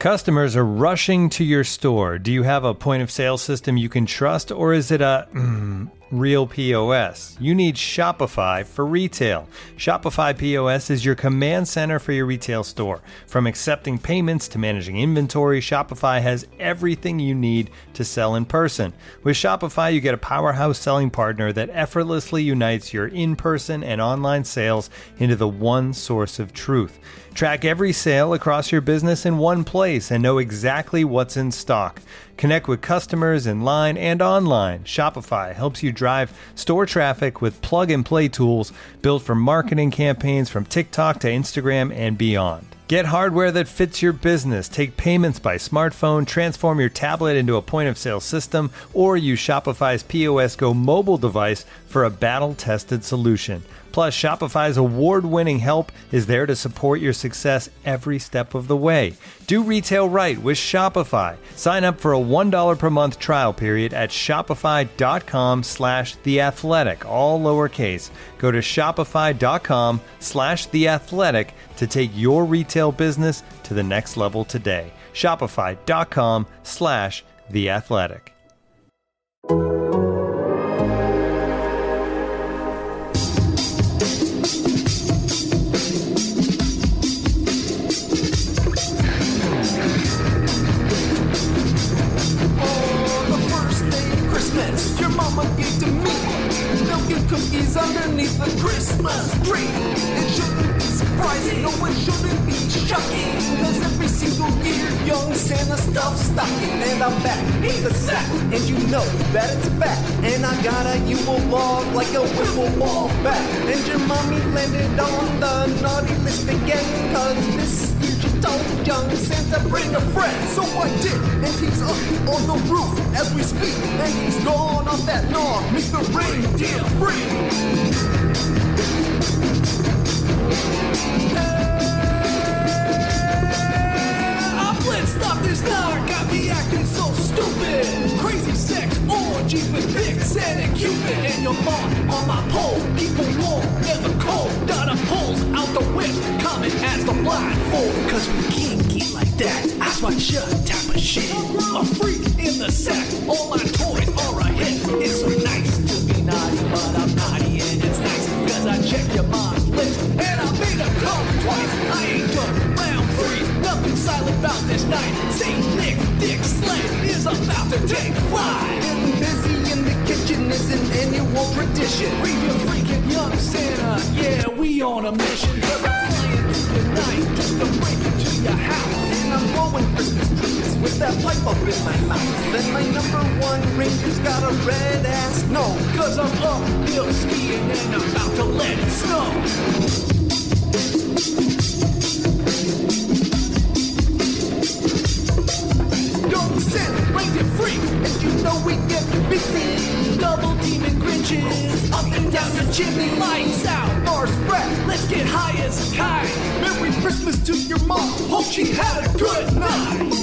Customers are rushing to your store. Do you have a point of sale system you can trust, or is it a real POS? You need Shopify for retail. Shopify POS is your command center for your retail store. From accepting payments to managing inventory, Shopify has everything you need to sell in person. With Shopify, you get a powerhouse selling partner that effortlessly unites your in-person and online sales into the one source of truth. Track every sale across your business in one place and know exactly what's in stock. Connect with customers in line and online. Shopify helps you drive store traffic with plug-and-play tools built for marketing campaigns from TikTok to Instagram and beyond. Get hardware that fits your business. Take payments by smartphone, transform your tablet into a point-of-sale system, or use Shopify's POS Go mobile device for a battle-tested solution. Plus, Shopify's award-winning help is there to support your success every step of the way. Do retail right with Shopify. Sign up for a $1 per month trial period at shopify.com/theathletic, all lowercase. Go to shopify.com/theathletic to take your retail business to the next level today. Shopify.com/theathletic. Cookies underneath the Christmas tree. It shouldn't be surprising, no it shouldn't be shocking, cause every single year young Santa stuffs stocking. And I'm back in the sack, and you know that it's a fact. And I got a Yule log like a wiffle ball bat. And your mommy landed on the naughty list again, cause this year she told young Santa bring a friend. So I did, and he's up on the roof as we speak, and he's gone off that log, meet the reindeer free. I blitzed off this car, got me acting so stupid. Crazy sex orgies with Vixen and Cupid. And your mom on my pole, people warm, never cold. Got a pulls out the whip, common as the blindfold. Cause we kinky like that, eyes wide shut type of shit. A freak in the sack, all my toys are a hit. It's so nice to be naughty, but I'm naughty and it's nice, cause I checked your mom's list and I made her come twice. I ain't done round 3, nothing silent about this night. Saint Nick Dick Sled is about to take flight. Getting busy in the kitchen is an annual tradition. We a freaking young Santa, yeah, we on a mission. Cause I'm flying through the night just to break into your house. And I'm blowing Christmas trees with that pipe up in my mouth. And my number 1 ranger's got a red ass nose, cause I'm uphill skiing and I'm about to let it snow. Young Santa, reindeer free, and you know we get busy. Double demon Grinches, up and down the chimney. Lights out, bars spread, let's get high as a kite. Merry Christmas to your mom, hope she had a good night.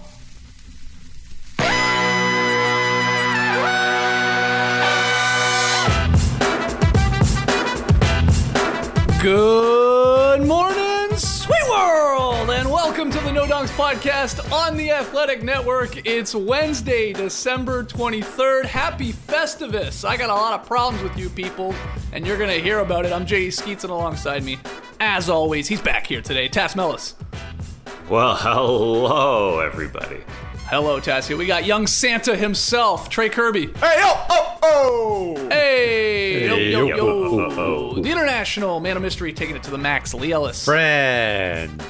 Good morning, sweet world, and welcome to the No Dunks podcast on the Athletic Network. It's Wednesday, December 23rd. Happy Festivus. I got a lot of problems with you people, and you're going to hear about it. I'm J.E. Skeets, and alongside me, as always, he's back here today, Tass Mellis. Well, hello, everybody. Hello, Tassie. We got young Santa himself, Trey Kirby. Hey, oh! Hey, Hey, yo. yo. The international man of mystery taking it to the max, Lee Ellis. Friend.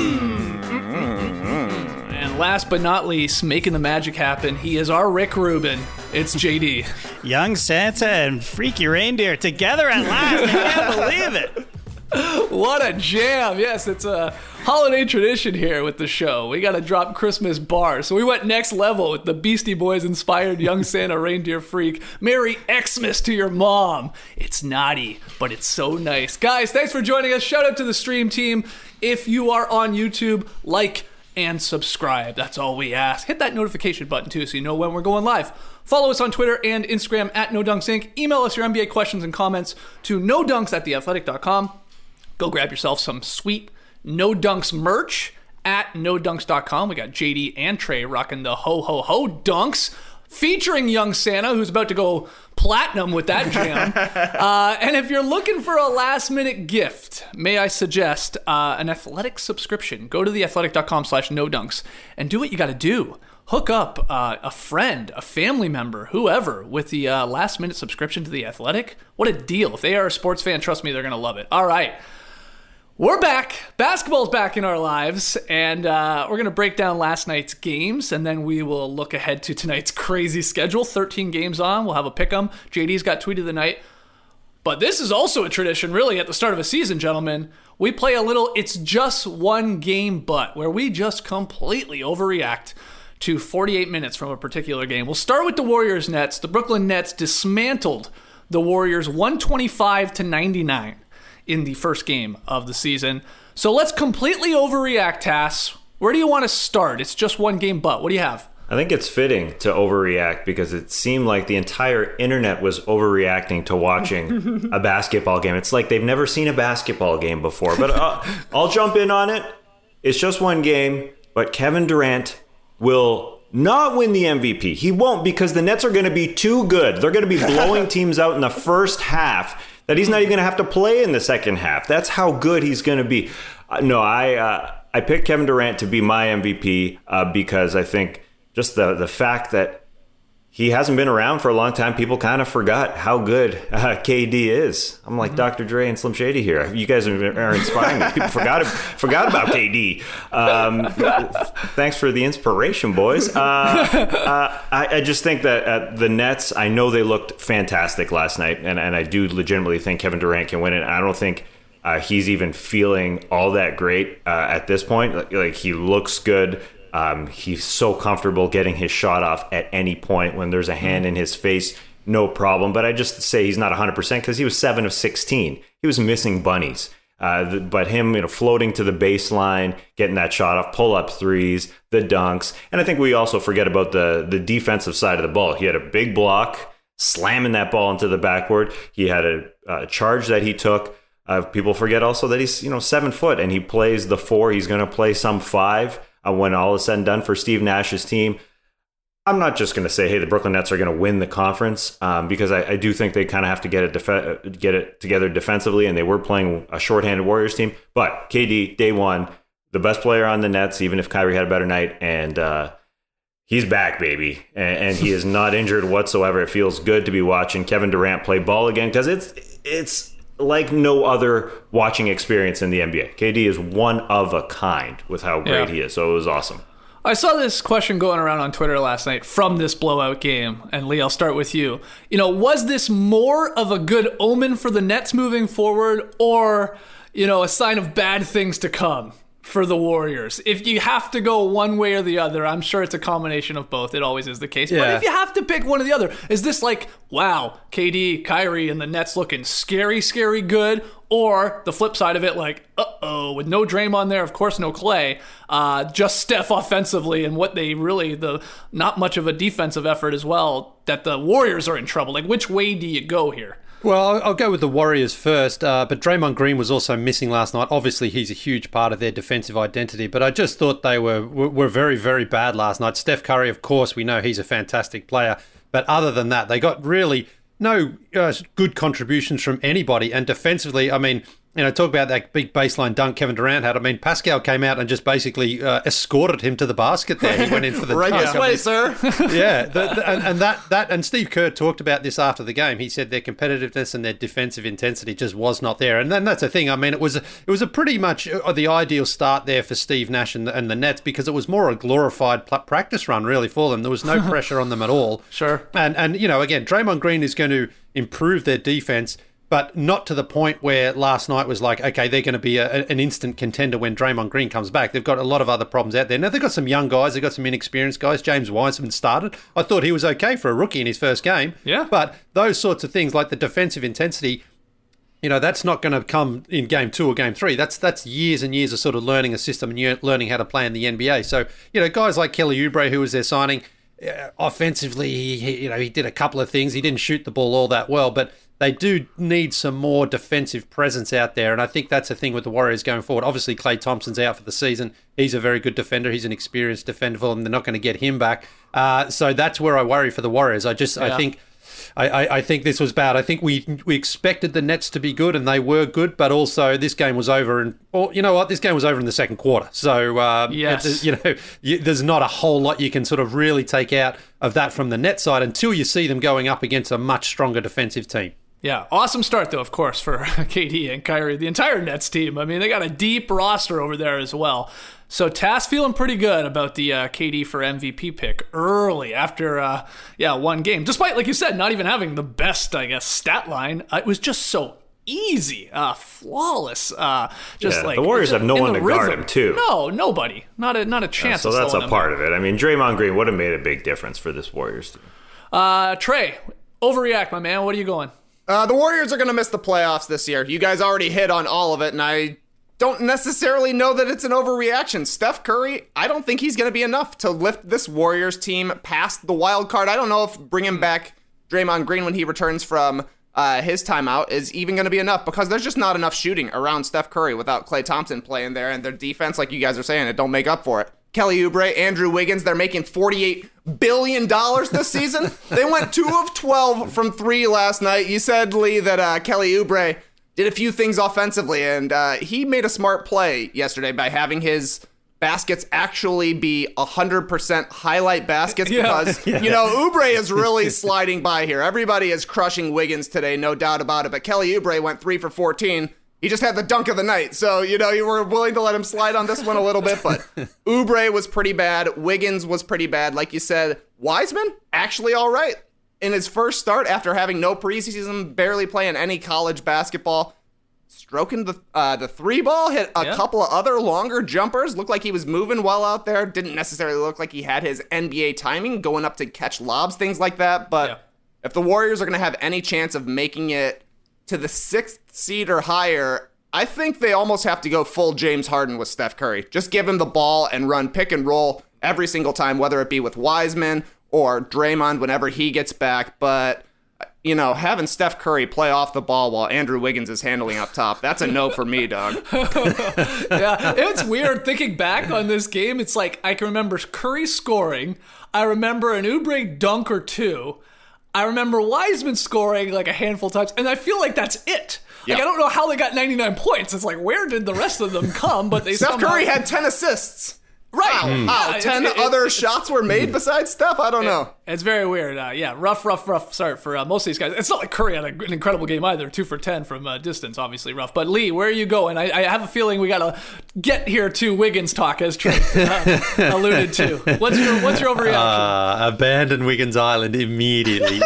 And last but not least, making the magic happen, he is our Rick Rubin. It's JD. Young Santa and Freaky Reindeer together at last. I can't believe it. What a jam. Yes, it's a holiday tradition here with the show. We got to drop Christmas bars. So we went next level with the Beastie Boys inspired Young Santa Reindeer Freak. Merry Xmas to your mom. It's naughty, but it's so nice. Guys, thanks for joining us. Shout out to the stream team. If you are on YouTube, like and subscribe. That's all we ask. Hit that notification button too so you know when we're going live. Follow us on Twitter and Instagram at NoDunksInc. Email us your NBA questions and comments to nodunks@theathletic.com. Go grab yourself some sweet No Dunks merch at nodunks.com. We got JD and Trey rocking the ho ho ho dunks, featuring young Santa, who's about to go platinum with that jam. And if you're looking for a last-minute gift, may I suggest an Athletic subscription. Go to theathletic.com/nodunks and do what you got to do. Hook up a friend, a family member, whoever, with the last-minute subscription to The Athletic. What a deal. If they are a sports fan, trust me, they're going to love it. All right. We're back. Basketball's back in our lives, and we're going to break down last night's games, and then we will look ahead to tonight's crazy schedule. 13 games on. We'll have a pick-em. JD's got tweet of the night. But this is also a tradition, really, at the start of a season, gentlemen. We play a little It's Just One Game But, where we just completely overreact to 48 minutes from a particular game. We'll start with the Warriors-Nets. The Brooklyn Nets dismantled the Warriors 125-99. In the first game of the season. So let's completely overreact, Tass. Where do you want to start? It's just one game, but what do you have? I think it's fitting to overreact because it seemed like the entire internet was overreacting to watching a basketball game. It's like they've never seen a basketball game before. But I'll jump in on it. It's just one game, but Kevin Durant will not win the MVP. He won't, because the Nets are going to be too good. They're going to be blowing teams out in the first half that he's not even going to have to play in the second half. That's how good he's going to be. I picked Kevin Durant to be my MVP because I think just the fact that he hasn't been around for a long time, people kind of forgot how good KD is. I'm like Dr. Dre and Slim Shady here. You guys are inspiring me. People forgot about KD. Thanks for the inspiration, boys. I just think that the Nets, I know they looked fantastic last night, and I do legitimately think Kevin Durant can win it. I don't think he's even feeling all that great at this point. Like he looks good. He's so comfortable getting his shot off at any point. When there's a hand in his face, no problem. But I just say he's not 100% because he was 7 of 16. He was missing bunnies. But him, floating to the baseline, getting that shot off, pull-up threes, the dunks. And I think we also forget about the defensive side of the ball. He had a big block, slamming that ball into the backboard. He had a charge that he took. People forget also that he's 7 foot and he plays the 4. He's going to play some 5. When all is said and done for Steve Nash's team. I'm not just going to say, hey, the Brooklyn Nets are going to win the conference because I do think they kind of have to get it together defensively, and they were playing a shorthanded Warriors team. But KD, day one, the best player on the Nets, even if Kyrie had a better night, and he's back, baby. And he is not injured whatsoever. It feels good to be watching Kevin Durant play ball again because it's like no other watching experience in the NBA. KD is one of a kind with how great he is. So it was awesome. I saw this question going around on Twitter last night from this blowout game. And Lee, I'll start with you. Was this more of a good omen for the Nets moving forward or, a sign of bad things to come for the Warriors? If you have to go one way or the other, I'm sure it's a combination of both. It always is the case. Yeah. But if you have to pick one or the other, is this like, wow, KD, Kyrie, and the Nets looking scary, scary good? Or the flip side of it, like, uh-oh, with no Draymond there, of course no Clay, just Steph offensively, and what they really, not much of a defensive effort as well, that the Warriors are in trouble. Like, which way do you go here? Well, I'll go with the Warriors first, but Draymond Green was also missing last night. Obviously, he's a huge part of their defensive identity, but I just thought they were very, very bad last night. Steph Curry, of course, we know he's a fantastic player, but other than that, they got really no good contributions from anybody. And defensively, I mean, talk about that big baseline dunk Kevin Durant had. I mean, Pascal came out and just basically escorted him to the basket there. He went in for the right dunk. This way, sir. Yeah, and Steve Kerr talked about this after the game. He said their competitiveness and their defensive intensity just was not there. And then that's the thing. I mean, it was a pretty much the ideal start there for Steve Nash and the Nets because it was more a glorified practice run really for them. There was no pressure on them at all. Sure. And again, Draymond Green is going to improve their defense, but not to the point where last night was like, okay, they're going to be an instant contender when Draymond Green comes back. They've got a lot of other problems out there. Now, they've got some young guys. They've got some inexperienced guys. James Wiseman started. I thought he was okay for a rookie in his first game. Yeah. But those sorts of things, like the defensive intensity, that's not going to come in game 2 or game 3. That's years and years of sort of learning a system and learning how to play in the NBA. So, guys like Kelly Oubre, who was their signing, offensively, he did a couple of things. He didn't shoot the ball all that well, but they do need some more defensive presence out there. And I think that's the thing with the Warriors going forward. Obviously, Klay Thompson's out for the season. He's a very good defender. He's an experienced defender for them. They're not going to get him back. So that's where I worry for the Warriors. I think this was bad. I think we expected the Nets to be good, and they were good, but also this game was over. And you know what? This game was over in the second quarter. So yes. There's not a whole lot you can sort of really take out of that from the net side until you see them going up against a much stronger defensive team. Yeah, awesome start, though, of course, for KD and Kyrie, the entire Nets team. I mean, they got a deep roster over there as well. So Tass feeling pretty good about the KD for MVP pick early after, one game. Despite, like you said, not even having the best, I guess, stat line. It was just so easy, flawless. The Warriors have no one to guard him, too. No, nobody. Not a chance. So that's a part of it. I mean, Draymond Green would have made a big difference for this Warriors team. Trey, overreact, my man. What are you going? The Warriors are going to miss the playoffs this year. You guys already hit on all of it, and I don't necessarily know that it's an overreaction. Steph Curry, I don't think he's going to be enough to lift this Warriors team past the wild card. I don't know if bringing back Draymond Green when he returns from his timeout is even going to be enough, because there's just not enough shooting around Steph Curry without Klay Thompson playing there, and their defense, like you guys are saying, it don't make up for it. Kelly Oubre, Andrew Wiggins, they're making $48 billion this season. They went 2 of 12 from 3 last night. You said, Lee, that Kelly Oubre did a few things offensively, and he made a smart play yesterday by having his baskets actually be 100% highlight baskets, because, Oubre is really sliding by here. Everybody is crushing Wiggins today, no doubt about it, but Kelly Oubre went 3 for 14. He just had the dunk of the night, so, you were willing to let him slide on this one a little bit, but Oubre was pretty bad. Wiggins was pretty bad. Like you said, Wiseman, actually all right. In his first start, after having no preseason, barely playing any college basketball, stroking the three ball, hit a couple of other longer jumpers, looked like he was moving well out there, didn't necessarily look like he had his NBA timing, going up to catch lobs, things like that, but if the Warriors are going to have any chance of making it to the 6th seed or higher, I think they almost have to go full James Harden with Steph Curry. Just give him the ball and run pick and roll every single time, whether it be with Wiseman or Draymond whenever he gets back. But, having Steph Curry play off the ball while Andrew Wiggins is handling up top, that's a no for me, dog. Yeah, it's weird thinking back on this game. It's like I can remember Curry scoring. I remember an Oubre dunk or two. I remember Wiseman scoring like a handful of times, and I feel like that's it. Like, I don't know how they got 99 points. It's like, where did the rest of them come? But Steph Curry had 10 assists. Right. Wow. 10 other shots were made besides Steph? I don't know. It's very weird. Rough start for most of these guys. It's not like Curry had an incredible game either. 2 for 10 from distance, obviously rough. But Lee, where are you going? I have a feeling we got to get here to Wiggins talk, as Trey alluded to. What's your overreaction? Abandon Wiggins Island immediately.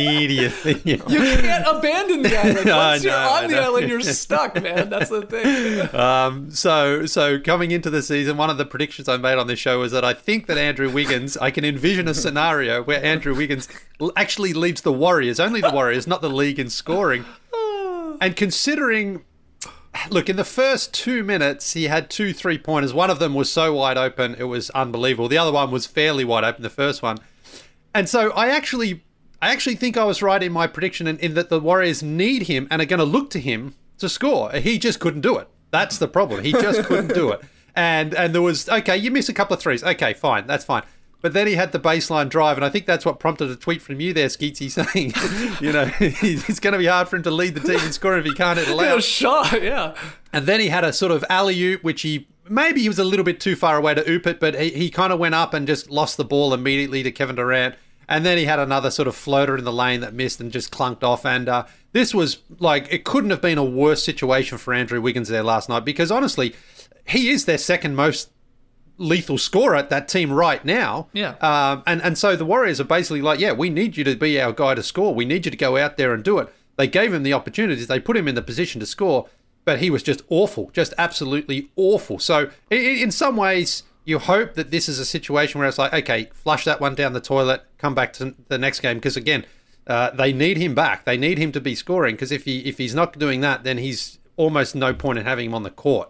You can't abandon the island. Once you're on the island, you're stuck, man. That's the thing. So coming into the season, one of the predictions I made on this show was that I think that Andrew Wiggins, I can envision a scenario where Andrew Wiggins actually leads the Warriors, only the Warriors, not the league in scoring. And considering, look, in the first 2 minutes, he had 2 3-pointers. One of them was so wide open, it was unbelievable. The other one was fairly wide open, the first one. And so I actually think I was right in my prediction in that the Warriors need him and are going to look to him to score. He just couldn't do it. That's the problem. He just couldn't do it. And there was, okay, you miss a couple of threes. Okay, fine, that's fine. But then he had the baseline drive, and I think that's what prompted a tweet from you there, Skeetsy, saying, it's going to be hard for him to lead the team in scoring if he can't hit a layup. Shot, yeah. And then he had a sort of alley-oop, which maybe he was a little bit too far away to oop it, but he kind of went up and just lost the ball immediately to Kevin Durant. And then he had another sort of floater in the lane that missed and just clunked off. And this was like, it couldn't have been a worse situation for Andrew Wiggins there last night, because honestly, he is their second most lethal scorer at that team right now. Yeah. And so the Warriors are basically like, we need you to be our guy to score. We need you to go out there and do it. They gave him the opportunities. They put him in the position to score, but he was just awful, just absolutely awful. So in some ways, you hope that this is a situation where it's like, okay, flush that one down the toilet, come back to the next game. Because again, they need him back. They need him to be scoring, because if he's not doing that, then he's almost no point in having him on the court.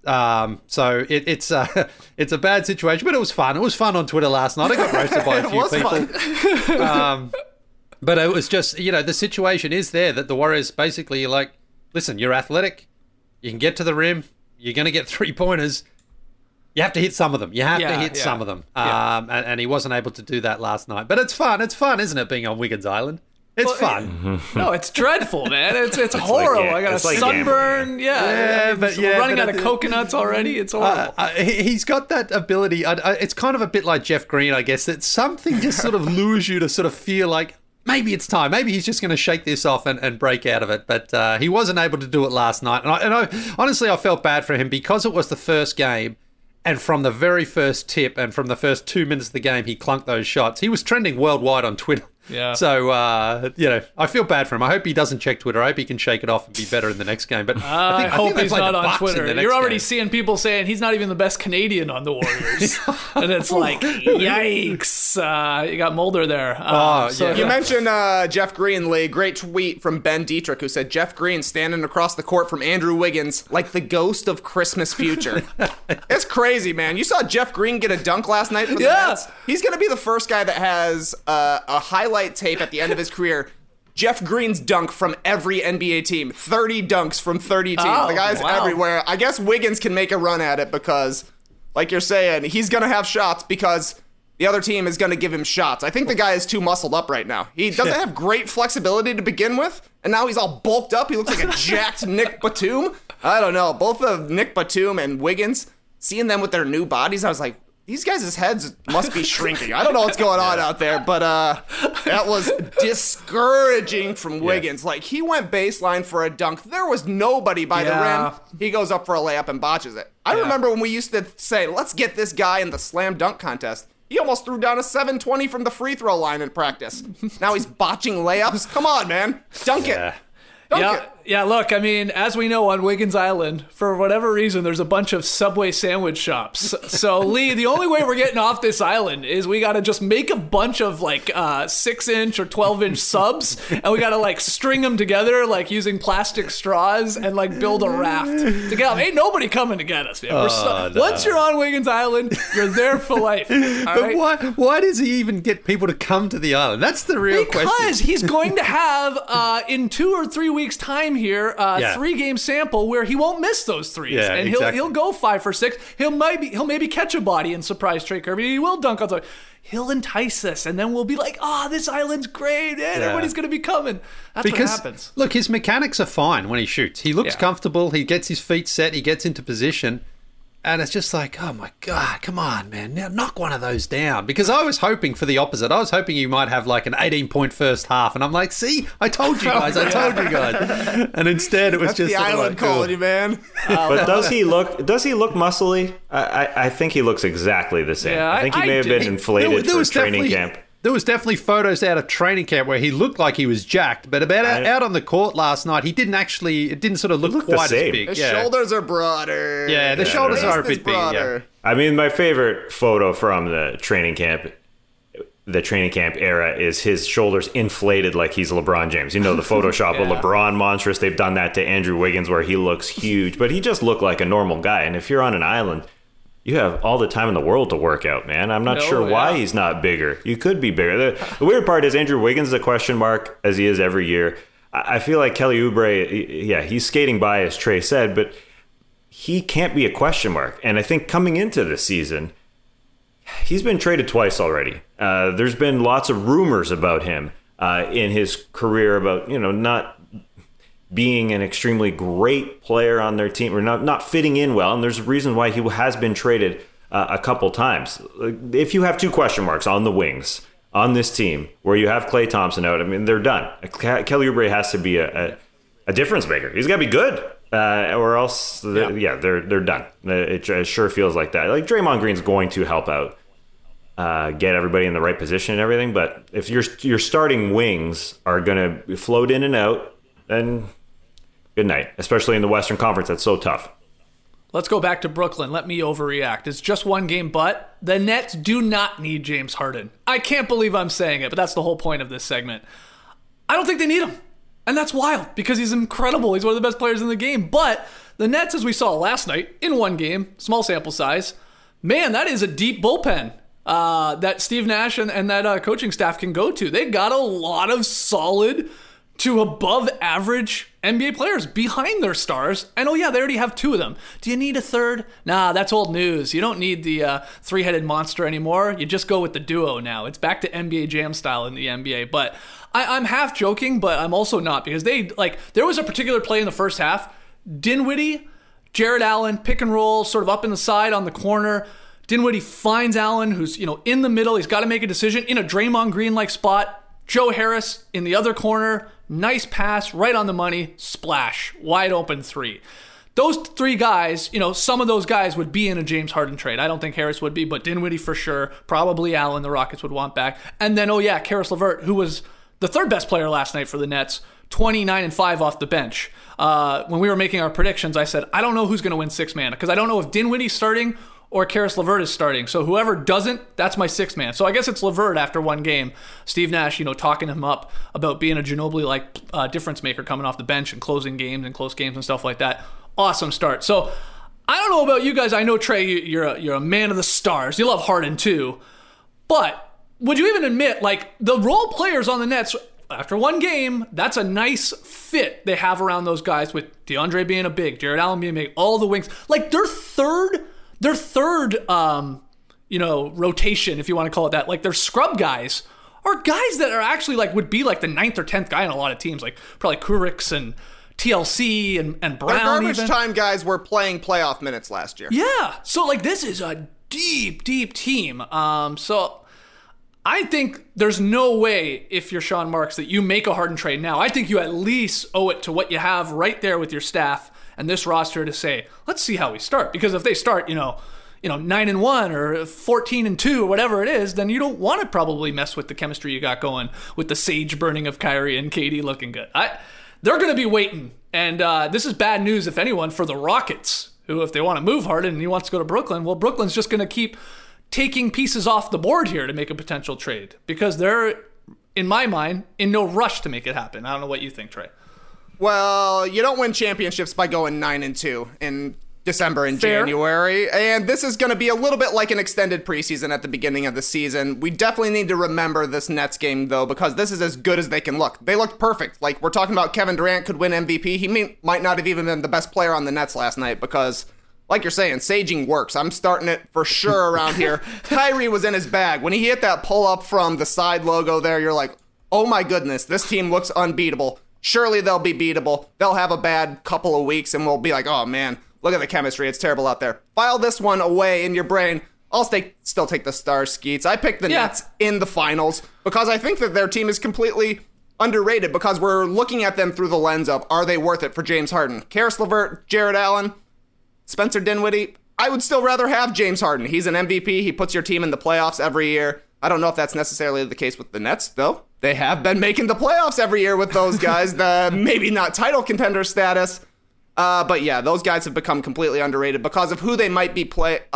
So it's a bad situation, but it was fun. It was fun on Twitter last night. I got roasted by a few people. But it was just, the situation is there that the Warriors basically are like, listen, you're athletic, you can get to the rim, you're going to get 3-pointers. You have to hit some of them. You have to hit some of them. And he wasn't able to do that last night. But it's fun. It's fun, isn't it, being on Wiggins Island? It's fun. No, it's dreadful, man. It's horrible. I got a sunburn. But we're running out of coconuts already. It's horrible. He's got that ability. It's kind of a bit like Jeff Green, I guess, that something just sort of lures you to sort of feel like maybe it's time. Maybe he's just going to shake this off and break out of it. But he wasn't able to do it last night. And I honestly, I felt bad for him because it was the first game. And from the very first tip and from the first 2 minutes of the game, he clunked those shots. He was trending worldwide on Twitter. Yeah. So, I feel bad for him. I hope he doesn't check Twitter. I hope he can shake it off and be better in the next game. But I hope he's not on Twitter. You're already game. seeing people saying he's not even the best Canadian on the Warriors. And it's like, yikes. You got Mulder there. You mentioned Jeff Green, Lee. Great tweet from Ben Dietrich, who said, Jeff Green standing across the court from Andrew Wiggins like the ghost of Christmas future. It's crazy, man. You saw Jeff Green get a dunk last night for the Nets. He's going to be the first guy that has a highlight tape at the end of his career. Jeff Green's dunk from every NBA team. 30 dunks from 30 teams. The guy's everywhere. I guess Wiggins can make a run at it because, like you're saying, he's going to have shots because the other team is going to give him shots. I think the guy is too muscled up right now. He doesn't have great flexibility to begin with, and now he's all bulked up. He looks like a jacked Nick Batum. I don't know. Both of Nick Batum and Wiggins, seeing them with their new bodies, I was like, these guys' heads must be shrinking. I don't know what's going on out there, but that was discouraging from Wiggins. Like, he went baseline for a dunk. There was nobody by the rim. He goes up for a layup and botches it. I remember when we used to say, let's get this guy in the slam dunk contest. He almost threw down a 720 from the free throw line in practice. Now he's botching layups. Come on, man. Dunk it. Dunk it. Yeah, look, I mean, as we know on Wiggins Island, for whatever reason, there's a bunch of Subway sandwich shops. So, Lee, the only way we're getting off this island is we got to just make a bunch of, 6-inch or 12-inch subs, and we got to, string them together, using plastic straws, and, build a raft to get off. Ain't nobody coming to get us, man. Once you're on Wiggins Island, you're there for life. But why does he even get people to come to the island? That's the real question. Because he's going to have, in 2 or 3 weeks' time here, 3-game sample where he won't miss those threes, and he'll go 5 for 6. He'll maybe catch a body and surprise Trey Kirby. He will dunk on something. He'll entice us, and then we'll be like, this island's great, and everybody's gonna be coming. That's what happens. Look, his mechanics are fine when he shoots. He looks comfortable. He gets his feet set. He gets into position. And it's just like, oh my God, come on, man. Now knock one of those down. Because I was hoping for the opposite. I was hoping you might have an 18-point first half. And I'm like, see, I told you guys. And instead it was That's just the island calling you, man. But does he look muscly? I think he looks exactly the same. Yeah, I think he may have been inflated for training camp. There was definitely photos out of training camp where he looked like he was jacked, but out on the court last night, it didn't sort of look quite as big. His shoulders are broader. Yeah, the shoulders are a bit big. Yeah. I mean, my favorite photo from the training camp era is his shoulders inflated like he's LeBron James. You know, the Photoshop of LeBron monstrous. They've done that to Andrew Wiggins where he looks huge, but he just looked like a normal guy. And if you're on an island, you have all the time in the world to work out, man. I'm not sure why he's not bigger. You could be bigger. The weird part is Andrew Wiggins is a question mark, as he is every year. I feel like Kelly Oubre, he's skating by, as Trey said, but he can't be a question mark. And I think coming into this season, he's been traded twice already. There's been lots of rumors about him in his career about, not being an extremely great player on their team or not fitting in well. And there's a reason why he has been traded a couple times. If you have 2 question marks on the wings on this team where you have Klay Thompson out, I mean, they're done. Kelly Oubre has to be a difference maker. He's got to be good or else, they're done. It sure feels like that. Like Draymond Green's going to help out, get everybody in the right position and everything. But if your starting wings are going to float in and out, then good night, especially in the Western Conference. That's so tough. Let's go back to Brooklyn. Let me overreact. It's just 1 game, but the Nets do not need James Harden. I can't believe I'm saying it, but that's the whole point of this segment. I don't think they need him. And that's wild because he's incredible. He's one of the best players in the game. But the Nets, as we saw last night, in 1 game, small sample size, man, that is a deep bullpen. that Steve Nash and that coaching staff can go to. They got a lot of solid to above average NBA players behind their stars. And oh yeah, they already have 2 of them. Do you need a third? Nah, that's old news. You don't need the 3-headed monster anymore. You just go with the duo now. It's back to NBA Jam style in the NBA. But I'm half joking, but I'm also not, because there was a particular play in the first half. Dinwiddie, Jared Allen, pick and roll, sort of up in the side on the corner. Dinwiddie finds Allen, who's in the middle. He's got to make a decision in a Draymond Green-like spot. Joe Harris in the other corner. Nice pass, right on the money, splash, wide open 3. Those 3 guys, some of those guys would be in a James Harden trade. I don't think Harris would be, but Dinwiddie for sure. Probably Allen, the Rockets would want back. And then, Karis LeVert, who was the 3rd best player last night for the Nets, 29-5 off the bench. When we were making our predictions, I said, I don't know who's going to win 6-man, because I don't know if Dinwiddie's starting or Karis LeVert is starting. So whoever doesn't, that's my 6-man. So I guess it's LeVert after one game. Steve Nash, talking him up about being a Ginobili-like difference maker coming off the bench and closing games and close games and stuff like that. Awesome start. So I don't know about you guys. I know, Trey, you're a man of the stars. You love Harden too. But would you even admit, the role players on the Nets, after one game, that's a nice fit they have around those guys, with DeAndre being a big, Jared Allen being a big, all the wings. Their third rotation, if you want to call it that, their scrub guys are guys that are actually would be the 9th or 10th guy in a lot of teams, probably Kurics and TLC and Brown. Our garbage even. time guys were playing playoff minutes last year. Yeah, so this is a deep team. So I think there's no way, if you're Sean Marks, that you make a Harden trade now. I think you at least owe it to what you have right there with your staff and this roster to say, let's see how we start. Because if they start, 9-1 or 14-2 or whatever it is, then you don't want to probably mess with the chemistry you got going with the sage burning of Kyrie and KD looking good. They're going to be waiting. And this is bad news, if anyone, for the Rockets, who, if they want to move Harden and he wants to go to Brooklyn, well, Brooklyn's just going to keep taking pieces off the board here to make a potential trade, because they're, in my mind, in no rush to make it happen. I don't know what you think, Trey. Well, you don't win championships by going 9-2 in December and January, and this is going to be a little bit like an extended preseason at the beginning of the season. We definitely need to remember this Nets game, though, because this is as good as they can look. They looked perfect. We're talking about Kevin Durant could win MVP. He might not have even been the best player on the Nets last night, because, like you're saying, saging works. I'm starting it for sure around here. Kyrie was in his bag. When he hit that pull-up from the side logo there, you're like, oh my goodness, this team looks unbeatable. Surely they'll be beatable. They'll have a bad couple of weeks, and we'll be like, oh man, look at the chemistry. It's terrible out there. File this one away in your brain. I'll still take the Stars, Skeets. I picked the Nets in the finals because I think that their team is completely underrated, because we're looking at them through the lens of, are they worth it for James Harden? Karis LeVert, Jared Allen, Spencer Dinwiddie. I would still rather have James Harden. He's an MVP. He puts your team in the playoffs every year. I don't know if that's necessarily the case with the Nets, though. They have been making the playoffs every year with those guys. Maybe not title contender status. But yeah, those guys have become completely underrated because of who they might be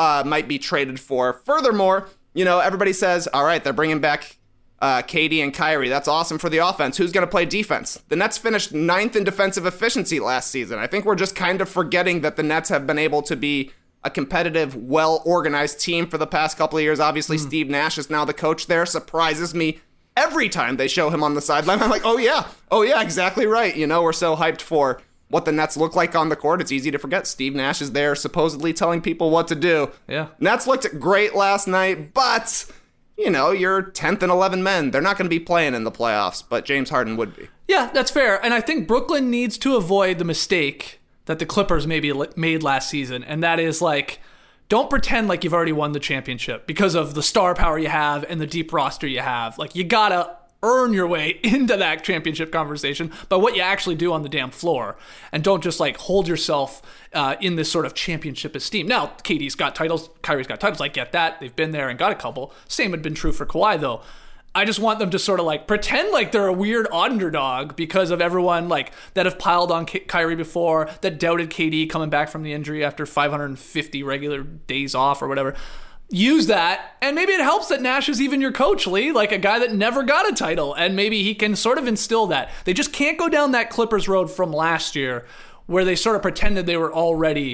traded for. Furthermore, everybody says, all right, they're bringing back KD and Kyrie. That's awesome for the offense. Who's going to play defense? The Nets finished 9th in defensive efficiency last season. I think we're just kind of forgetting that the Nets have been able to be a competitive, well-organized team for the past couple of years. Obviously, Steve Nash is now the coach there. Surprises me every time they show him on the sideline. I'm like, oh yeah, exactly right. We're so hyped for what the Nets look like on the court. It's easy to forget Steve Nash is there supposedly telling people what to do. Yeah. Nets looked great last night, but, you're 10th and 11 men. They're not going to be playing in the playoffs, but James Harden would be. Yeah, that's fair. And I think Brooklyn needs to avoid the mistake that the Clippers maybe made last season, and that is don't pretend like you've already won the championship because of the star power you have and the deep roster you have. You gotta earn your way into that championship conversation by what you actually do on the damn floor, and don't just hold yourself in this sort of championship esteem. Now, KD's got titles, Kyrie's got titles, I get that. They've been there and got a couple. Same had been true for Kawhi, though. I just want them to sort of pretend like they're a weird underdog because of everyone that have piled on Kyrie before, that doubted KD coming back from the injury after 550 regular days off or whatever. Use that, and maybe it helps that Nash is even your coach, Lee, a guy that never got a title, and maybe he can sort of instill that. They just can't go down that Clippers road from last year where they sort of pretended they were already,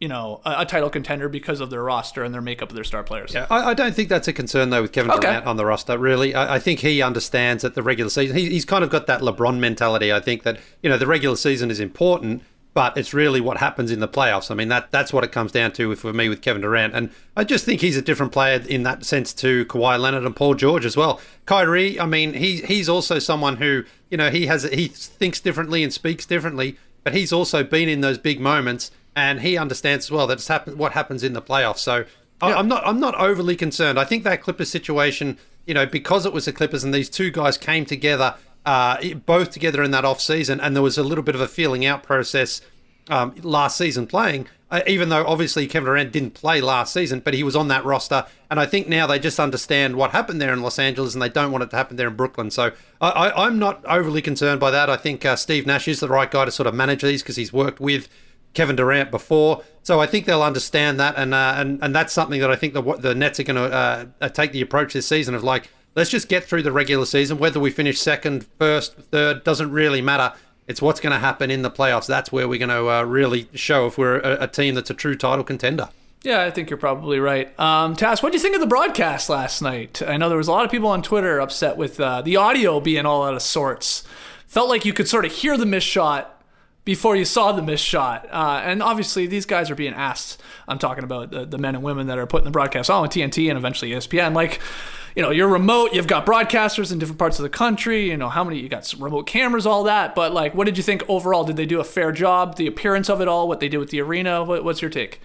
a title contender because of their roster and their makeup of their star players. Yeah, I don't think that's a concern, though, with Kevin Durant on the roster, really. I think he understands that the regular season, he's kind of got that LeBron mentality. I think that, the regular season is important, but it's really what happens in the playoffs. I mean, that's what it comes down to for me with Kevin Durant. And I just think he's a different player in that sense to Kawhi Leonard and Paul George as well. Kyrie, I mean, he's also someone who, he thinks differently and speaks differently, but he's also been in those big moments, and he understands as well that it's what happens in the playoffs. So I'm not overly concerned. I think that Clippers situation, because it was the Clippers and these two guys came together, both together in that off season, and there was a little bit of a feeling out process last season playing, even though obviously Kevin Durant didn't play last season, but he was on that roster. And I think now they just understand what happened there in Los Angeles, and they don't want it to happen there in Brooklyn. So I'm not overly concerned by that. I think Steve Nash is the right guy to sort of manage these because he's worked with Kevin Durant before. So I think they'll understand that, and that's something that I think the Nets are going to take the approach this season of like, let's just get through the regular season. Whether we finish second, first, third, doesn't really matter. It's what's going to happen in the playoffs. That's where we're going to really show if we're a team that's a true title contender. Yeah, I think you're probably right. Tass, what do you think of the broadcast last night? I know there was a lot of people on Twitter upset with the audio being all out of sorts. Felt like you could sort of hear the missed shot before you saw the missed shot. And obviously, these guys are being asked. I'm talking about the men and women that are putting the broadcast on with TNT and eventually ESPN. Like, you're remote, you've got broadcasters in different parts of the country, you got some remote cameras, all that. But, like, what did you think overall? Did they do a fair job? The appearance of it all, what they did with the arena? What's your take?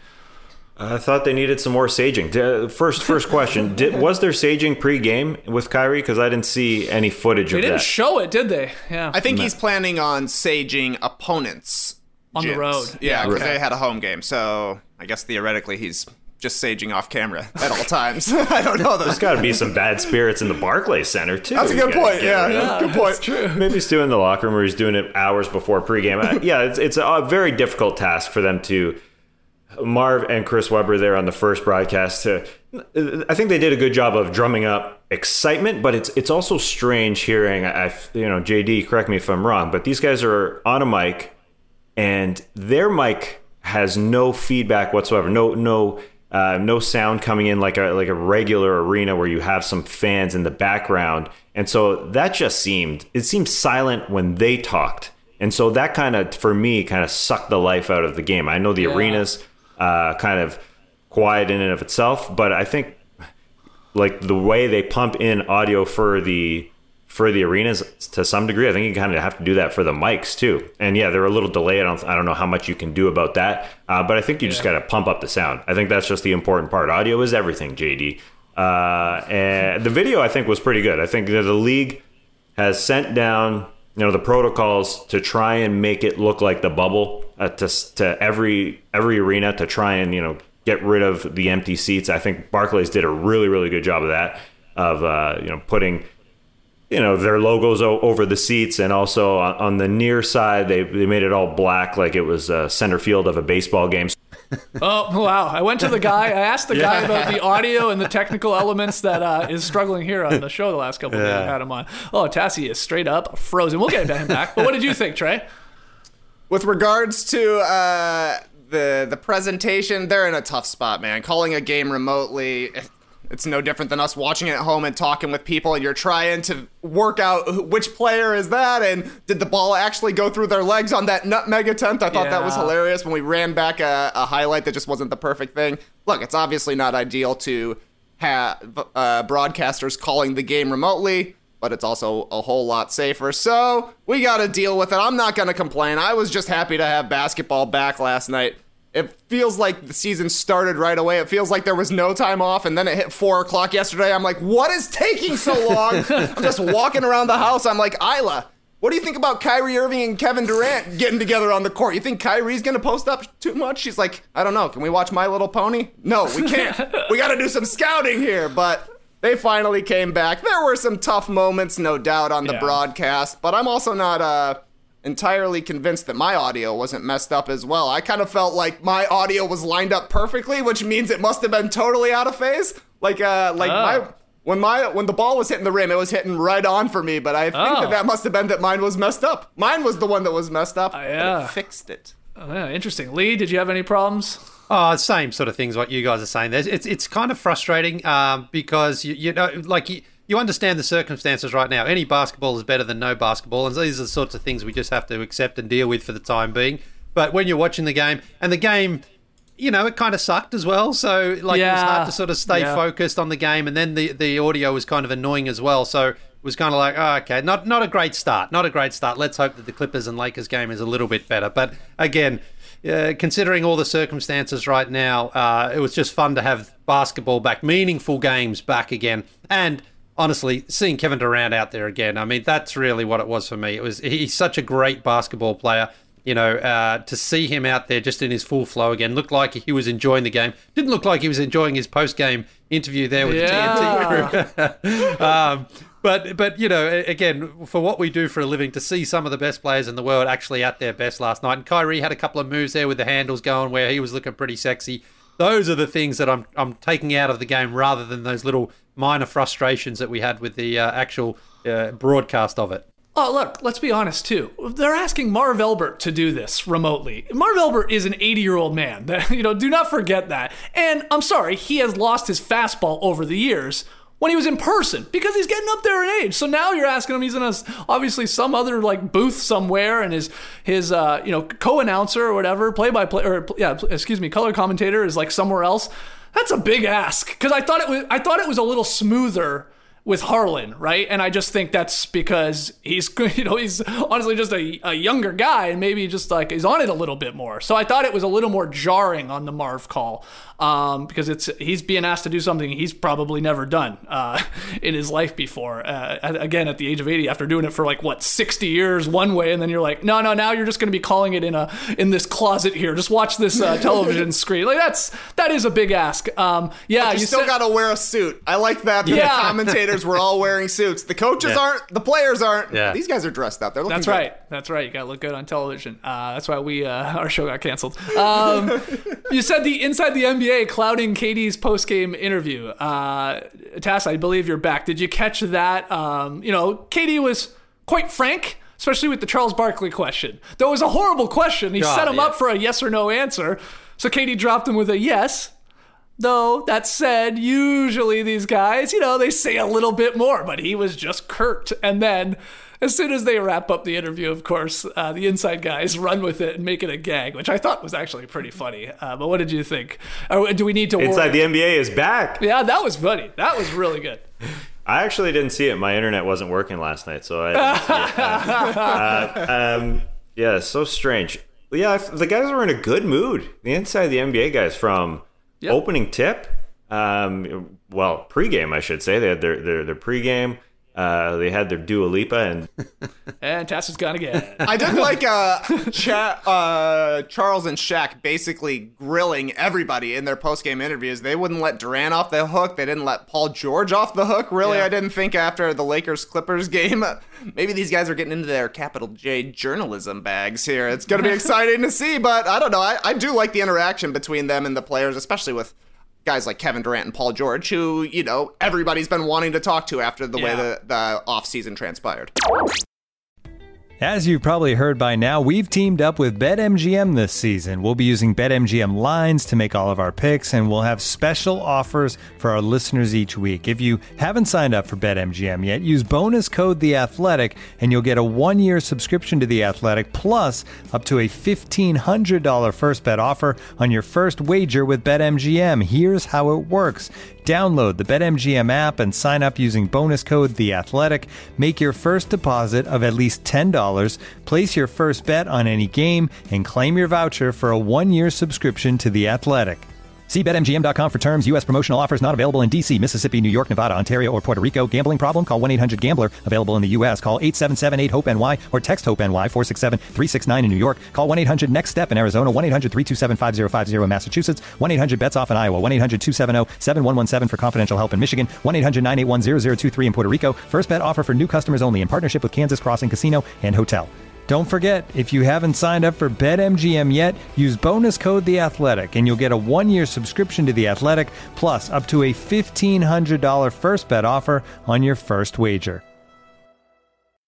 I thought they needed some more saging. First question, was there saging pre-game with Kyrie? Because I didn't see any footage of that. They didn't show it, did they? Yeah. I think he's planning on saging opponents' on gyms. The road. Yeah, because they had a home game. So I guess theoretically he's just saging off camera at all times. I don't know. There's got to be some bad spirits in the Barclays Center, too. That's a good point. Yeah, good point. That's true. Maybe he's doing in the locker room, or he's doing it hours before pregame. It's a very difficult task for them to... Marv and Chris Webber there on the first broadcast. I think they did a good job of drumming up excitement, but it's also strange hearing, JD, correct me if I'm wrong, but these guys are on a mic, and their mic has no feedback whatsoever. No sound coming in like a regular arena where you have some fans in the background. And so that just seemed silent when they talked. And so that for me, sucked the life out of the game. I know the arena's kind of quiet in and of itself, but I think like the way they pump in audio for the arenas to some degree, I think you kind of have to do that for the mics too. And they're a little delayed. I don't know how much you can do about that, but I think you just got to pump up the sound. I think that's just the important part. Audio is everything, JD. And the video I think was pretty good. I think that the league has sent down the protocols to try and make it look like the bubble to every arena to try and get rid of the empty seats. I think Barclays did a really, really good job of that, of putting their logos over the seats, and also on the near side they made it all black like it was center field of a baseball game. Oh, wow. I asked the guy about the audio and the technical elements that is struggling here on the show the last couple of days we had him on. Oh, Tassie is straight up frozen. We'll get him back. But what did you think, Trey? With regards to the presentation, they're in a tough spot, man. Calling a game remotely, it's no different than us watching it at home and talking with people, and you're trying to work out which player is that, and did the ball actually go through their legs on that nutmeg attempt? I thought that was hilarious when we ran back a highlight that just wasn't the perfect thing. Look, it's obviously not ideal to have broadcasters calling the game remotely, but it's also a whole lot safer, so we got to deal with it. I'm not going to complain. I was just happy to have basketball back last night. It feels like the season started right away. It feels like there was no time off, and then it hit 4 o'clock yesterday. I'm like, what is taking so long? I'm just walking around the house. I'm like, Isla, what do you think about Kyrie Irving and Kevin Durant getting together on the court? You think Kyrie's going to post up too much? She's like, I don't know. Can we watch My Little Pony? No, we can't. We got to do some scouting here, but they finally came back. There were some tough moments, no doubt, on the broadcast, but I'm also not entirely convinced that my audio wasn't messed up as well. I kind of felt like my audio was lined up perfectly, which means it must have been totally out of phase. When the ball was hitting the rim, it was hitting right on for me, but I think that must have been that mine was messed up. Mine was the one that was messed up. Yeah. Fixed it. Interesting. Lee, did you have any problems? Oh, same sort of things what you guys are saying. It's kind of frustrating because you know, like you understand the circumstances right now. Any basketball is better than no basketball, and these are the sorts of things we just have to accept and deal with for the time being. But when you're watching the game, and the game, you know, it kind of sucked as well. So it was hard to sort of stay focused on the game, and then the audio was kind of annoying as well. So it was kind of like, oh, okay, not a great start. Not a great start. Let's hope that the Clippers and Lakers game is a little bit better. But again, considering all the circumstances right now, it was just fun to have basketball back, meaningful games back again. And honestly, seeing Kevin Durant out there again, I mean, that's really what it was for me. He's such a great basketball player. You know, to see him out there just in his full flow again, looked like he was enjoying the game. Didn't look like he was enjoying his post-game interview there with the TNT crew. But you know, again, for what we do for a living, to see some of the best players in the world actually at their best last night. And Kyrie had a couple of moves there with the handles going where he was looking pretty sexy. Those are the things that I'm taking out of the game rather than those little minor frustrations that we had with the actual broadcast of it. Oh, look, let's be honest, too. They're asking Marv Albert to do this remotely. Marv Albert is an 80-year-old man. You know, do not forget that. And I'm sorry, he has lost his fastball over the years when he was in person because he's getting up there in age. So now you're asking him, he's in obviously some other like booth somewhere, and his co-announcer or whatever, color commentator is like somewhere else. That's a big ask because I thought it was a little smoother with Harlan, right? And I just think that's because he's honestly just a younger guy and maybe just like he's on it a little bit more. So I thought it was a little more jarring on the Marv call because he's being asked to do something he's probably never done in his life before. Again, at the age of 80, after doing it for 60 years one way, and then you're like, no, now you're just going to be calling it in this closet here. Just watch this television screen. Like that is a big ask. But you still got to wear a suit. I like that. The commentators were all wearing suits. The coaches aren't. The players aren't. Yeah. These guys are dressed up. They're looking good. That's right. You got to look good on television. That's why our show got canceled. You said the Inside the NBA clouding KD's post-game interview. Tass, I believe you're back. Did you catch that? KD was quite frank, especially with the Charles Barkley question. That was a horrible question. He set him up for a yes or no answer. So KD dropped him with a yes. Though, that said, usually these guys, they say a little bit more, but he was just curt. And then, as soon as they wrap up the interview, of course, the inside guys run with it and make it a gag, which I thought was actually pretty funny. But what did you think? Or do we need to Inside the NBA is back. Yeah, that was funny. That was really good. I actually didn't see it. My internet wasn't working last night, so I didn't see it. So strange. Yeah, the guys were in a good mood. The Inside the NBA guys from... Yep. Opening tip, pregame, I should say. They had their pregame. They had their Dua Lipa and Tass is gone again. I did like Charles and Shaq basically grilling everybody in their post-game interviews. They wouldn't let Durant off the hook. They didn't let Paul George off the hook. Really, I didn't think after the Lakers-Clippers game. Maybe these guys are getting into their capital J journalism bags here. It's going to be exciting to see, but I don't know. I do like the interaction between them and the players, especially with guys like Kevin Durant and Paul George, who, everybody's been wanting to talk to after the way the offseason transpired. As you've probably heard by now, we've teamed up with BetMGM this season. We'll be using BetMGM lines to make all of our picks, and we'll have special offers for our listeners each week. If you haven't signed up for BetMGM yet, use bonus code The Athletic, and you'll get a 1-year subscription to The Athletic, plus up to a $1,500 first bet offer on your first wager with BetMGM. Here's how it works. Download the BetMGM app and sign up using bonus code The Athletic. Make your first deposit of at least $10. Place your first bet on any game and claim your voucher for a 1-year subscription to The Athletic. See BetMGM.com for terms. U.S. promotional offers not available in D.C., Mississippi, New York, Nevada, Ontario, or Puerto Rico. Gambling problem? Call 1-800-GAMBLER. Available in the U.S. Call 877-8-HOPE-NY or text HOPE-NY 467-369 in New York. Call 1-800-NEXT-STEP in Arizona. 1-800-327-5050 in Massachusetts. 1-800-BETS-OFF in Iowa. 1-800-270-7117 for confidential help in Michigan. 1-800-981-0023 in Puerto Rico. First bet offer for new customers only in partnership with Kansas Crossing Casino and Hotel. Don't forget, if you haven't signed up for BetMGM yet, use bonus code The Athletic, and you'll get a 1-year subscription to The Athletic, plus up to a $1,500 first bet offer on your first wager.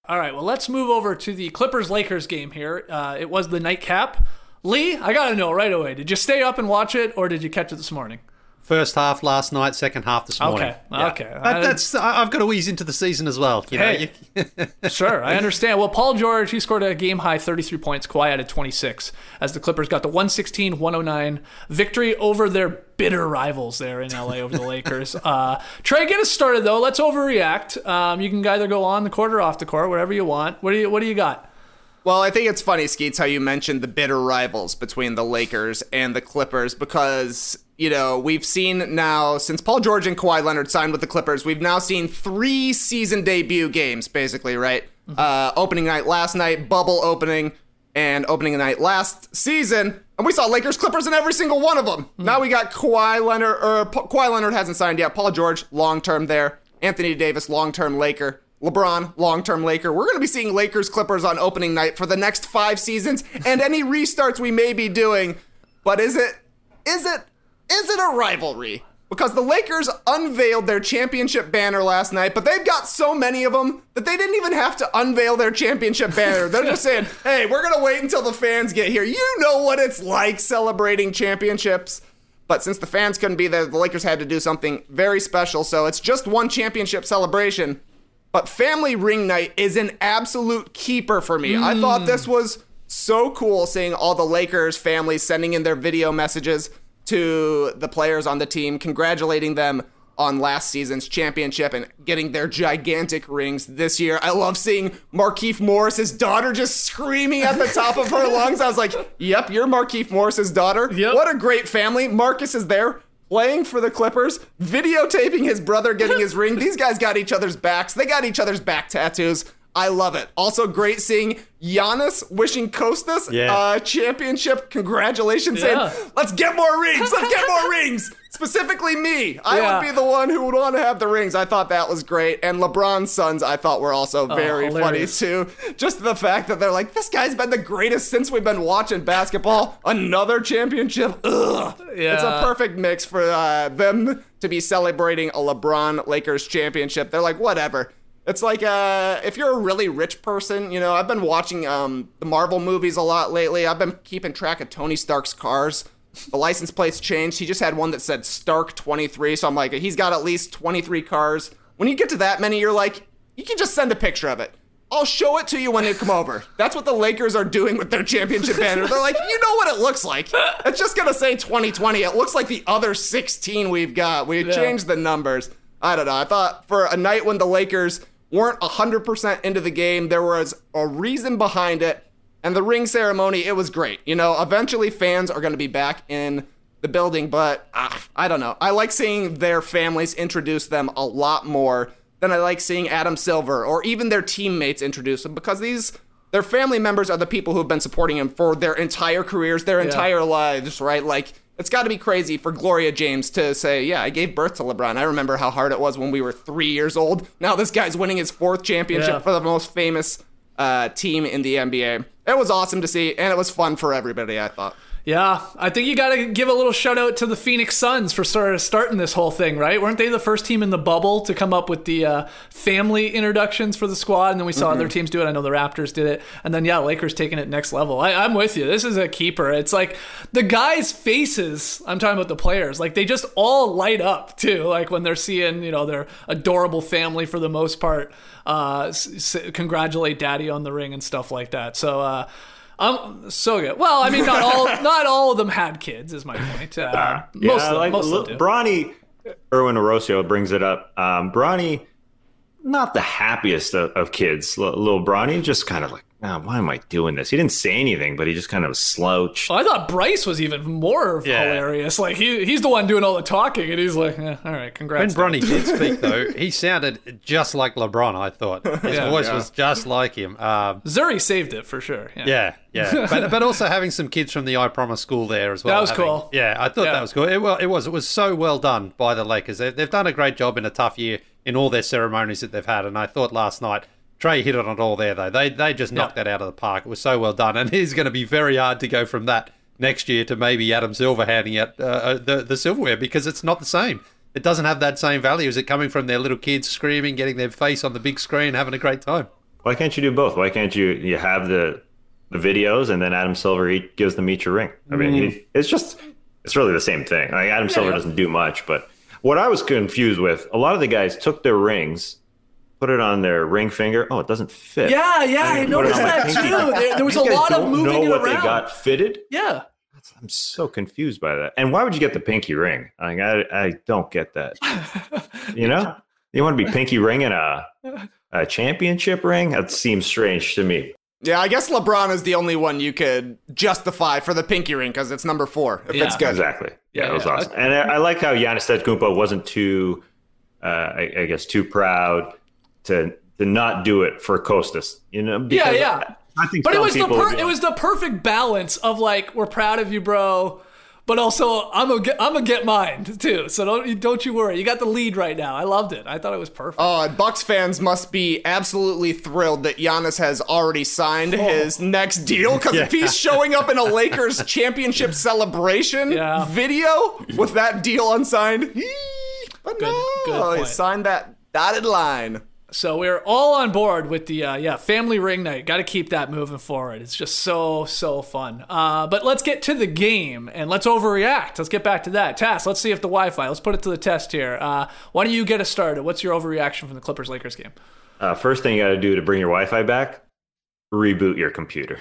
All right, well, let's move over to the Clippers-Lakers game here. It was the nightcap. Lee, I got to know right away, did you stay up and watch it, or did you catch it this morning? First half last night, second half this morning. Okay, Yeah. okay. I've got to ease into the season as well. You know, Hey. Sure, I understand. Well, Paul George, he scored a game-high 33 points. Kawhi added 26 as the Clippers got the 116-109 victory over their bitter rivals there in LA over the Lakers. Trey, get us started, though. Let's overreact. You can either go on the court or off the court, whatever you want. What do you got? Well, I think it's funny, Skeets, how you mentioned the bitter rivals between the Lakers and the Clippers because, you know, we've seen now, since Paul George and Kawhi Leonard signed with the Clippers, we've now seen 3 season debut games, basically, right? Opening night last night, bubble opening, and opening night last season. And we saw Lakers-Clippers in every single one of them. Now we got Kawhi Leonard hasn't signed yet. Paul George, long-term there. Anthony Davis, long-term Laker. LeBron, long-term Laker. We're going to be seeing Lakers-Clippers on opening night for the next 5 seasons and any restarts we may be doing. But is it a rivalry? Because the Lakers unveiled their championship banner last night, but they've got so many of them that they didn't even have to unveil their championship banner. They're just saying, hey, we're going to wait until the fans get here. You know what it's like celebrating championships. But since the fans couldn't be there, the Lakers had to do something very special. So it's just one championship celebration. But family ring night is an absolute keeper for me. I thought this was so cool seeing all the Lakers families sending in their video messages to the players on the team, congratulating them on last season's championship and getting their gigantic rings this year. I love seeing Markieff Morris's daughter just screaming at the top of her lungs. I was like, yep, you're Markieff Morris's daughter. Yep. What a great family. Marcus is there, playing for the Clippers, videotaping his brother getting his ring. These guys got each other's backs. They got each other's back tattoos. I love it. Also great seeing Giannis wishing Kostas championship congratulations, saying, let's get more rings. Let's get more rings. Specifically me. I would be the one who would want to have the rings. I thought that was great. And LeBron's sons, I thought were also very funny too. Just the fact that they're like, this guy's been the greatest since we've been watching basketball. Another championship. Ugh. Yeah. It's a perfect mix for them to be celebrating a LeBron Lakers championship. They're like, whatever. It's like if you're a really rich person, you know, I've been watching the Marvel movies a lot lately. I've been keeping track of Tony Stark's cars. The license plates changed. He just had one that said Stark 23. So I'm like, he's got at least 23 cars. When you get to that many, you're like, you can just send a picture of it. I'll show it to you when you come over. That's what the Lakers are doing with their championship banner. They're like, you know what it looks like. It's just going to say 2020. It looks like the other 16 we've got. We changed the numbers. I don't know. I thought for a night when the Lakers weren't 100% into the game, there was a reason behind it. And the ring ceremony, it was great. You know, eventually fans are going to be back in the building, but I don't know. I like seeing their families introduce them a lot more than I like seeing Adam Silver or even their teammates introduce them, because their family members are the people who've been supporting him for their entire careers, their entire lives, right? Like, it's got to be crazy for Gloria James to say, yeah, I gave birth to LeBron. I remember how hard it was when we were 3 years old. Now this guy's winning his 4th championship for the most famous team in the NBA. It was awesome to see, and it was fun for everybody, I thought. Yeah, I think you got to give a little shout out to the Phoenix Suns for sort of starting this whole thing, right? Weren't they the first team in the bubble to come up with the family introductions for the squad? And then we saw other teams do it. I know the Raptors did it. And then, Lakers taking it next level. I'm with you. This is a keeper. It's like the guys' faces, I'm talking about the players, like they just all light up too. Like when they're seeing, their adorable family for the most part, congratulate daddy on the ring and stuff like that. So, so good. Well, I mean, not all of them had kids, is my point. Most of them do. Bronny, Erwin Orosio brings it up. Bronny, not the happiest of kids. Little Bronny, just kind of like, why am I doing this? He didn't say anything, but he just kind of slouched. Well, I thought Bryce was even more hilarious. Like he's the one doing all the talking, and he's like, all right, congrats. When Bronny did speak, though, he sounded just like LeBron, I thought. His voice was just like him. Zuri saved it for sure. Yeah. But also having some kids from the I Promise school there as well. That was cool. Yeah, I thought that was cool. It was so well done by the Lakers. They've done a great job in a tough year in all their ceremonies that they've had, and I thought last night, Trey hit it on it all there, though. They just knocked that out of the park. It was so well done. And it's going to be very hard to go from that next year to maybe Adam Silver handing out the silverware, because it's not the same. It doesn't have that same value. Is it coming from their little kids screaming, getting their face on the big screen, having a great time? Why can't you do both? Why can't you have the videos and then Adam Silver gives them each a ring? I mean, it's really the same thing. Like Adam Silver doesn't do much, but what I was confused with, a lot of the guys took their rings, put it on their ring finger. Oh, it doesn't fit. Yeah, I noticed that too. There was a lot of moving it around. Know what they got fitted? Yeah. I'm so confused by that. And why would you get the pinky ring? Like, I don't get that. You know? You want to be pinky ringing a championship ring? That seems strange to me. Yeah, I guess LeBron is the only one you could justify for the pinky ring because it's number 4. If it's good. Exactly. Yeah, it was awesome. And I like how Giannis Antetokounmpo wasn't too, I guess, too proud to not do it for Kostas. You know? Because I think but it was the perfect balance of like, we're proud of you, bro, but also I'm gonna get mine too. So don't you worry. You got the lead right now. I loved it. I thought it was perfect. Oh, Bucks fans must be absolutely thrilled that Giannis has already signed his next deal, because if he's showing up in a Lakers championship celebration video with that deal unsigned, good he signed that dotted line. So we're all on board with the family ring night. Got to keep that moving forward. It's just so fun. But let's get to the game and let's overreact. Let's get back to that. Tass, let's see if the Wi-Fi. Let's put it to the test here. Why don't you get us started? What's your overreaction from the Clippers-Lakers game? First thing you got to do to bring your Wi-Fi back, reboot your computer.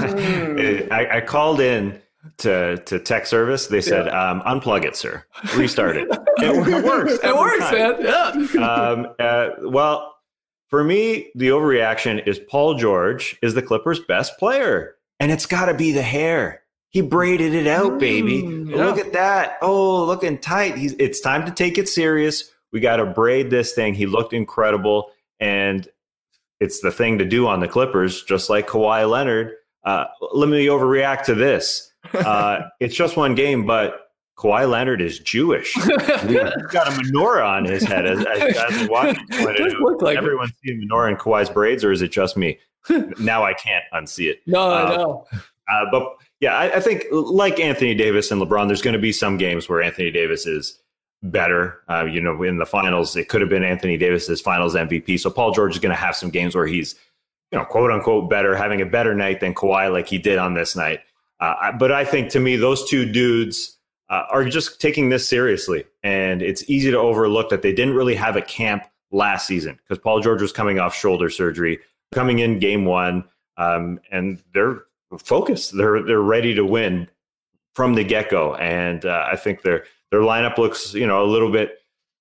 I called in to tech service. They said, unplug it, sir. Restart it. It works. It works, man. Yeah. Well, for me, the overreaction is Paul George is the Clippers' best player. And it's got to be the hair. He braided it out, baby. Look at that. Oh, looking tight. It's time to take it serious. We got to braid this thing. He looked incredible. And it's the thing to do on the Clippers, just like Kawhi Leonard. Let me overreact to this. It's just one game, but Kawhi Leonard is Jewish. He's got a menorah on his head. As watching, everyone see a menorah in Kawhi's braids, or is it just me? Now I can't unsee it. No, I know. But yeah, I think like Anthony Davis and LeBron, there's going to be some games where Anthony Davis is better. In the finals, it could have been Anthony Davis's finals MVP. So Paul George is going to have some games where he's, quote unquote, better, having a better night than Kawhi, like he did on this night. But I think, to me, those two dudes are just taking this seriously. And it's easy to overlook that they didn't really have a camp last season because Paul George was coming off shoulder surgery, coming in game 1, and they're focused. They're ready to win from the get-go. And I think their lineup looks, a little bit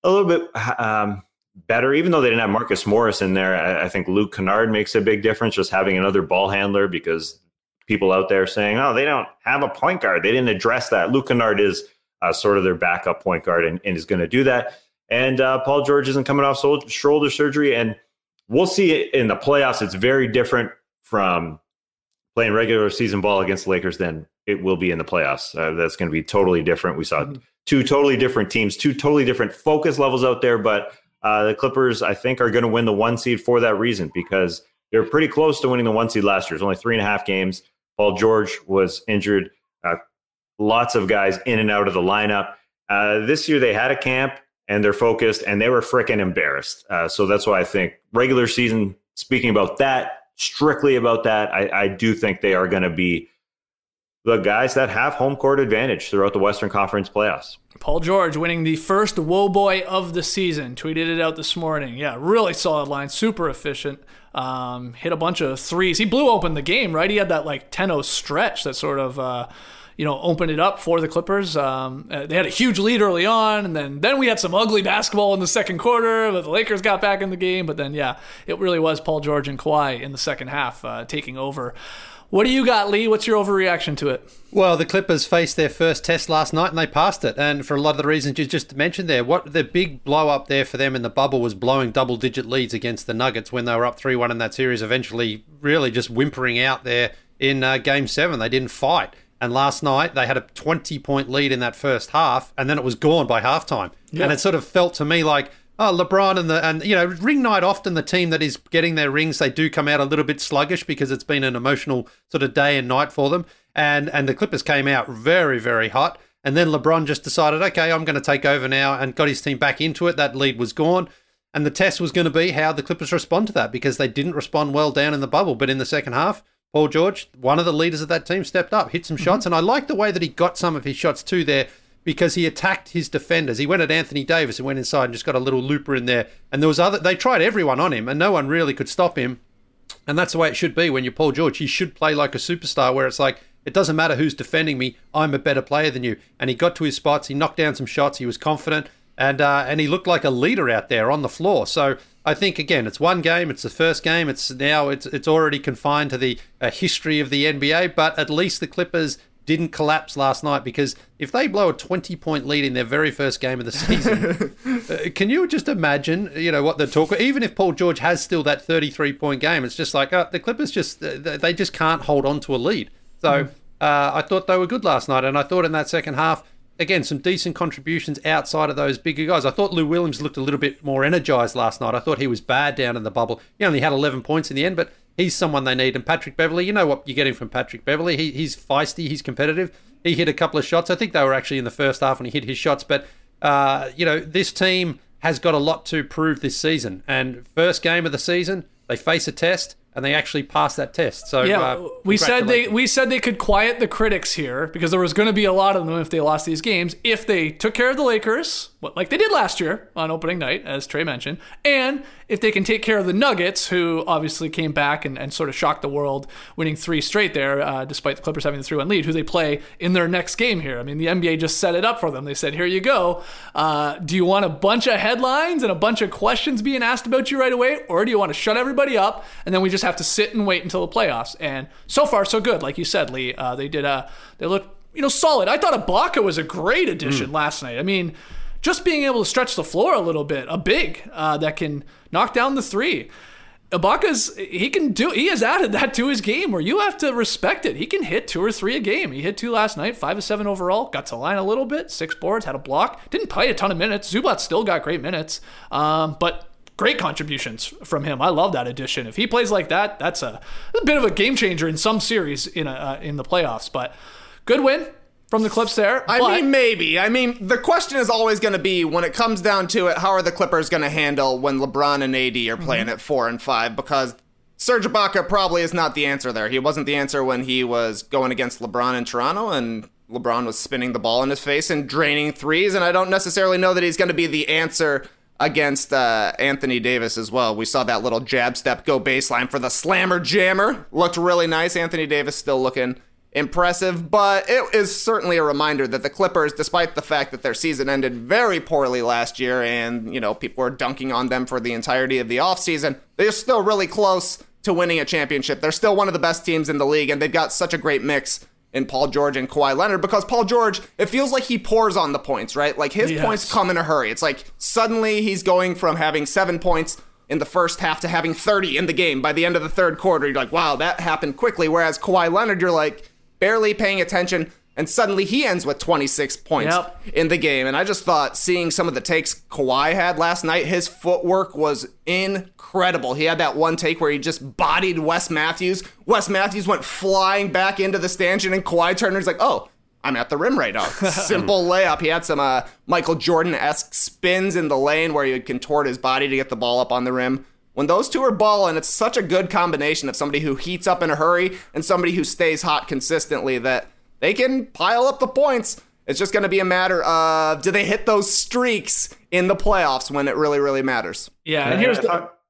better, even though they didn't have Marcus Morris in there. I think Luke Kennard makes a big difference, just having another ball handler, because people out there saying, oh, they don't have a point guard. They didn't address that. Luke Kennard is sort of their backup point guard and is going to do that. And Paul George isn't coming off shoulder surgery. And we'll see it in the playoffs. It's very different from playing regular season ball against the Lakers than it will be in the playoffs. That's going to be totally different. We saw two totally different teams, two totally different focus levels out there. But the Clippers, I think, are going to win the 1 seed for that reason, because they're pretty close to winning the 1 seed last year. It's only 3.5 games. Paul George was injured. Lots of guys in and out of the lineup. This year they had a camp and they're focused and they were freaking embarrassed. So that's why I think regular season, speaking about that, strictly about that, I do think they are going to be the guys that have home court advantage throughout the Western Conference playoffs. Paul George winning the first Woe Boy of the season. Tweeted it out this morning. Yeah, really solid line, super efficient. Hit a bunch of threes. He blew open the game, right? He had that 10-0 stretch that sort of opened it up for the Clippers. They had a huge lead early on, and then we had some ugly basketball in the second quarter, but the Lakers got back in the game. But then, it really was Paul George and Kawhi in the second half taking over. What do you got, Lee? What's your overreaction to it? Well, the Clippers faced their first test last night and they passed it. And for a lot of the reasons you just mentioned there, what the big blow up there for them in the bubble was blowing double-digit leads against the Nuggets when they were up 3-1 in that series, eventually really just whimpering out there in Game 7. They didn't fight. And last night, they had a 20-point lead in that first half, and then it was gone by halftime. Yeah. And it sort of felt to me like, LeBron and ring night, often the team that is getting their rings, they do come out a little bit sluggish because it's been an emotional sort of day and night for them. And the Clippers came out very, very hot. And then LeBron just decided, okay, I'm going to take over now, and got his team back into it. That lead was gone. And the test was going to be how the Clippers respond to that, because they didn't respond well down in the bubble. But in the second half, Paul George, one of the leaders of that team, stepped up, hit some shots. And I like the way that he got some of his shots too there, because he attacked his defenders. He went at Anthony Davis and went inside and just got a little looper in there. And there was they tried everyone on him and no one really could stop him. And that's the way it should be when you're Paul George. He should play like a superstar, where it's like, it doesn't matter who's defending me, I'm a better player than you. And he got to his spots, he knocked down some shots, he was confident, and he looked like a leader out there on the floor. So I think, again, it's one game, it's the first game, it's already confined to the history of the NBA, but at least the Clippers didn't collapse last night, because if they blow a 20-point lead in their very first game of the season, can you just imagine, what they're talking? Even if Paul George has still that 33-point game, it's just like the Clippers they just can't hold on to a lead. So I thought they were good last night, and I thought in that second half, again, some decent contributions outside of those bigger guys. I thought Lou Williams looked a little bit more energized last night. I thought he was bad down in the bubble. He only had 11 points in the end, but he's someone they need. And Patrick Beverley, you know what you're getting from Patrick Beverley. He's feisty, he's competitive. He hit a couple of shots. I think they were actually in the first half when he hit his shots. But, this team has got a lot to prove this season. And first game of the season, they face a test, and they actually passed that test. So we said they could quiet the critics here, because there was going to be a lot of them if they lost these games, if they took care of the Lakers, like they did last year on opening night, as Trey mentioned, and if they can take care of the Nuggets, who obviously came back and sort of shocked the world, winning 3 straight there, despite the Clippers having the 3-1 lead, who they play in their next game here. I mean, the NBA just set it up for them. They said, here you go. Do you want a bunch of headlines and a bunch of questions being asked about you right away, or do you want to shut everybody up and then we just have to sit and wait until the playoffs? And so far, so good. Like you said, Lee, they looked solid. I thought Ibaka was a great addition last night. I mean, just being able to stretch the floor a little bit, a big that can knock down the 3. He has added that to his game, where you have to respect it. He can hit 2 or 3 a game. He hit 2 last night, 5 of 7 overall, got to the line a little bit, 6 boards, had a block, didn't play a ton of minutes. Zubac still got great minutes, but great contributions from him. I love that addition. If he plays like that, that's a bit of a game changer in some series in the playoffs. But good win from the Clips there. Maybe. The question is always going to be, when it comes down to it, how are the Clippers going to handle when LeBron and AD are playing at 4 and 5? Because Serge Ibaka probably is not the answer there. He wasn't the answer when he was going against LeBron in Toronto, and LeBron was spinning the ball in his face and draining threes, and I don't necessarily know that he's going to be the answer against Anthony Davis as well. We saw that little jab step go baseline for the slammer jammer. Looked really nice. Anthony Davis still looking impressive, but it is certainly a reminder that the Clippers, despite the fact that their season ended very poorly last year and, people were dunking on them for the entirety of the offseason, they're still really close to winning a championship. They're still one of the best teams in the league, and they've got such a great mix in Paul George and Kawhi Leonard, because Paul George, it feels like he pours on the points, right? Like his points come in a hurry. It's like suddenly he's going from having 7 points in the first half to having 30 in the game. By the end of the third quarter, you're like, wow, that happened quickly. Whereas Kawhi Leonard, you're like barely paying attention, and suddenly he ends with 26 points in the game. And I just thought, seeing some of the takes Kawhi had last night, his footwork was incredible. He had that one take where he just bodied Wes Matthews. Wes Matthews went flying back into the stanchion, and Kawhi Turner's like, oh, I'm at the rim right now. Simple layup. He had some Michael Jordan-esque spins in the lane where he would contort his body to get the ball up on the rim. When those two are balling, it's such a good combination of somebody who heats up in a hurry and somebody who stays hot consistently that they can pile up the points. It's just going to be a matter of, do they hit those streaks in the playoffs when it really, really matters? Yeah, and here's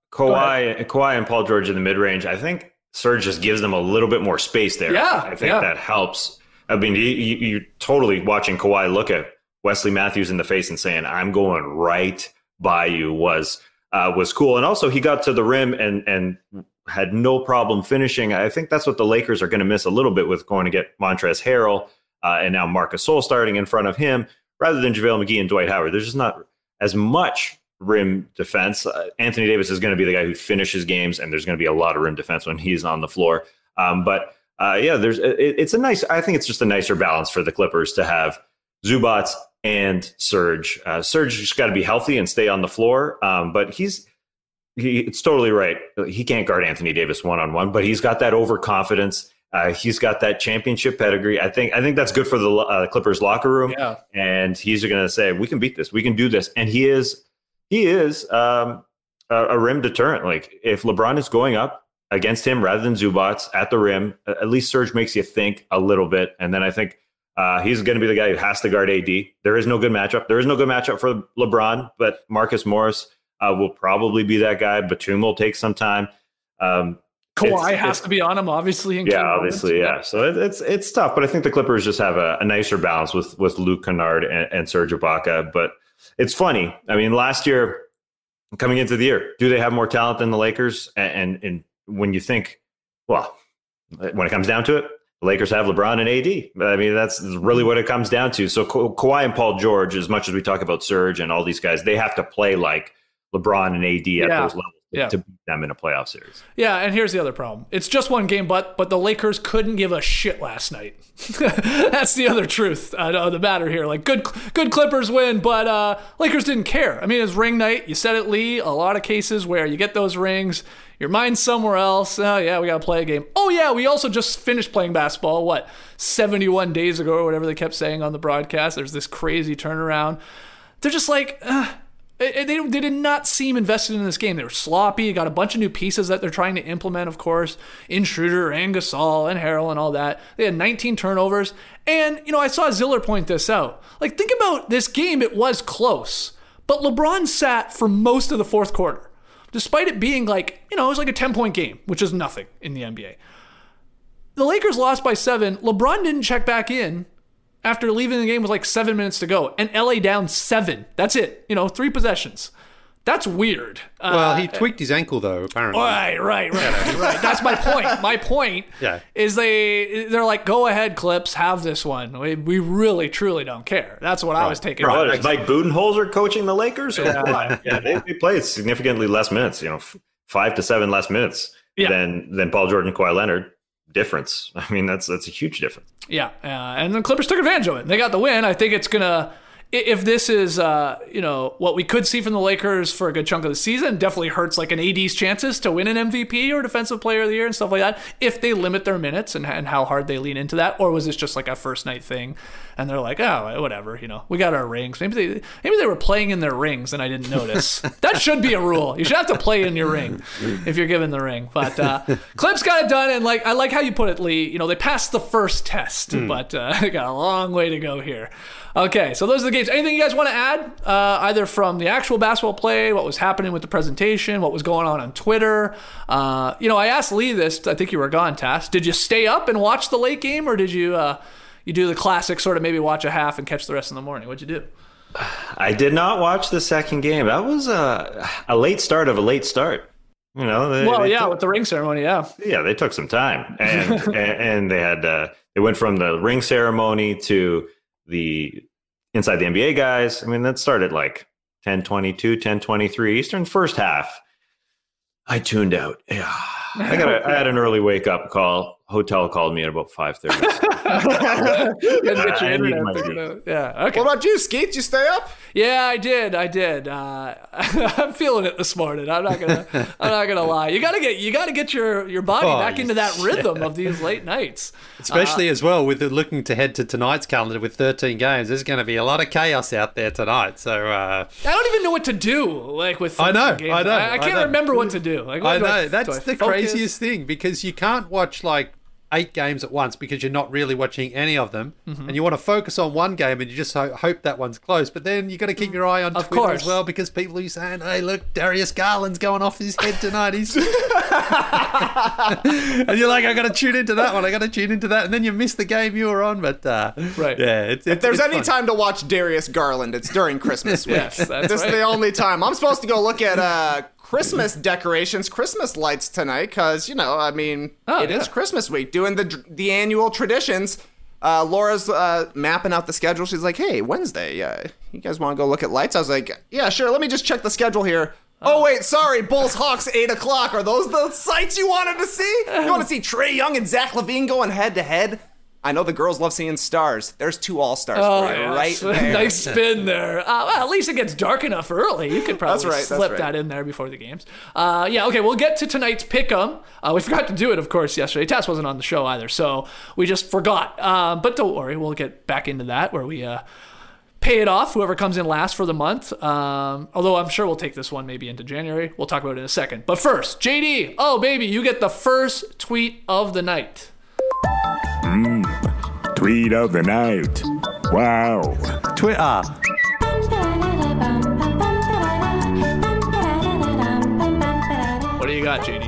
Kawhi and Paul George in the mid-range. I think Serge just gives them a little bit more space there. Yeah, I think that helps. I mean, you're totally watching Kawhi look at Wesley Matthews in the face and saying, I'm going right by you was cool. And also he got to the rim and had no problem finishing. I think that's what the Lakers are going to miss a little bit with going to get Montrezl Harrell and now Marcus Gasol starting in front of him rather than JaVale McGee and Dwight Howard. There's just not as much rim defense. Anthony Davis is going to be the guy who finishes games, and there's going to be a lot of rim defense when he's on the floor. It's a nice, I think it's just a nicer balance for the Clippers to have Zubac and Serge. Serge just got to be healthy and stay on the floor. But it's totally right. He can't guard Anthony Davis one-on-one, but he's got that overconfidence. He's got that championship pedigree. I think that's good for the Clippers locker room. Yeah. And he's going to say, we can beat this. We can do this. And he is a rim deterrent. Like if LeBron is going up against him rather than Zubac at the rim, at least Serge makes you think a little bit. And then I think he's going to be the guy who has to guard AD. There is no good matchup. There is no good matchup for LeBron, but Marcus Morris will probably be that guy. Batum will take some time. Kawhi has to be on him, obviously. Obviously, yeah. So it's tough, but I think the Clippers just have a nicer balance with Luke Kennard and Serge Ibaka. But it's funny. I mean, last year, coming into the year, do they have more talent than the Lakers? And when you think, well, when it comes down to it, the Lakers have LeBron and AD. I mean, that's really what it comes down to. So Kawhi and Paul George, as much as we talk about Serge and all these guys, they have to play like LeBron and AD at those levels to beat them in a playoff series. Yeah, and here's the other problem. It's just one game, but the Lakers couldn't give a shit last night. That's the other truth of the matter here. Like, good Clippers win, but Lakers didn't care. I mean, it's ring night. You said it, Lee. A lot of cases where you get those rings, your mind's somewhere else. Oh, yeah, we got to play a game. Oh, yeah, we also just finished playing basketball, 71 days ago or whatever they kept saying on the broadcast. There's this crazy turnaround. They're just like... They did not seem invested in this game. They were sloppy. You got a bunch of new pieces that they're trying to implement, of course. Intruder and Gasol and Harrell and all that. They had 19 turnovers. And, I saw Ziller point this out. Like, think about this game. It was close. But LeBron sat for most of the fourth quarter. Despite it being it was like a 10-point game, which is nothing in the NBA. The Lakers lost by 7. LeBron didn't check back in after leaving the game with 7 minutes to go, and LA down 7. That's it. 3 possessions. That's weird. Well, he tweaked his ankle, though, apparently. Right. That's my point. My point is they're like, go ahead, Clips, have this one. We really, truly don't care. That's what I was taking. Right. Is Mike Budenholzer coaching the Lakers? They played significantly less minutes, 5 to 7 less minutes than Paul George and Kawhi Leonard. Difference. I mean, that's a huge difference. Yeah, and the Clippers took advantage of it. They got the win. I think it's gonna. If this is, what we could see from the Lakers for a good chunk of the season, definitely hurts an AD's chances to win an MVP or Defensive Player of the Year and stuff like that. If they limit their minutes and how hard they lean into that, or was this just a first night thing, and they're like, oh, whatever, we got our rings. Maybe they were playing in their rings and I didn't notice. That should be a rule. You should have to play in your ring if you're given the ring. But Clips got it done, and I like how you put it, Lee. They passed the first test, but they got a long way to go here. Okay, so those are the games. Anything you guys want to add, either from the actual basketball play, what was happening with the presentation, what was going on Twitter? I asked Lee this. I think you were gone, Tass. Did you stay up and watch the late game, or did you you do the classic sort of maybe watch a half and catch the rest in the morning? What'd you do? I did not watch the second game. That was a late start of a late start. With the ring ceremony, yeah, they took some time, and they had they went from the ring ceremony to the Inside the NBA guys. I mean, that started 10:22, 10:23 Eastern. First half, I tuned out. Yeah, I had an early wake up call. Hotel called me at about 5:30. Yeah. Okay. What about you, Skeet? Did you stay up? Yeah, I did. I'm feeling it this morning. I'm not gonna lie. You gotta get your body back into that rhythm of these late nights. Especially as well with looking to head to tonight's calendar with 13 games. There's going to be a lot of chaos out there tonight. So I don't even know what to do. With I know. I can't remember what to do. I know. That's the craziest thing, because you can't watch 8 games at once because you're not really watching any of them, and you want to focus on one game and you just hope that one's close, but then you got to keep your eye on Twitter as well, because people are saying, hey, look, Darius Garland's going off his head tonight. He's and you're like, I got to tune into that one, and then you miss the game you were on. But right, yeah, if there's any time to watch Darius Garland, it's during Christmas week. Yes, this is the only time. I'm supposed to go look at Christmas decorations, Christmas lights tonight, because it is Christmas week, doing the annual traditions. Laura's mapping out the schedule. She's like, hey, Wednesday, you guys want to go look at lights? I was like, yeah, sure, let me just check the schedule here. Oh, wait, sorry, Bulls Hawks 8 o'clock. Are those the sights you wanted to see? You want to see Trae Young and Zach LaVine going head to head? I know the girls love seeing stars. There's 2 all-stars for you right there. Nice spin there. Well, at least it gets dark enough early. You could probably slip that in there before the games. Okay, we'll get to tonight's pick'em. We forgot to do it, of course, yesterday. Tess wasn't on the show either, so we just forgot. But don't worry, we'll get back into that, where we pay it off, whoever comes in last for the month. Although I'm sure we'll take this one maybe into January. We'll talk about it in a second. But first, JD, oh baby, you get the first tweet of the night. Tweet of the night. Wow. Twitter. What do you got, JD?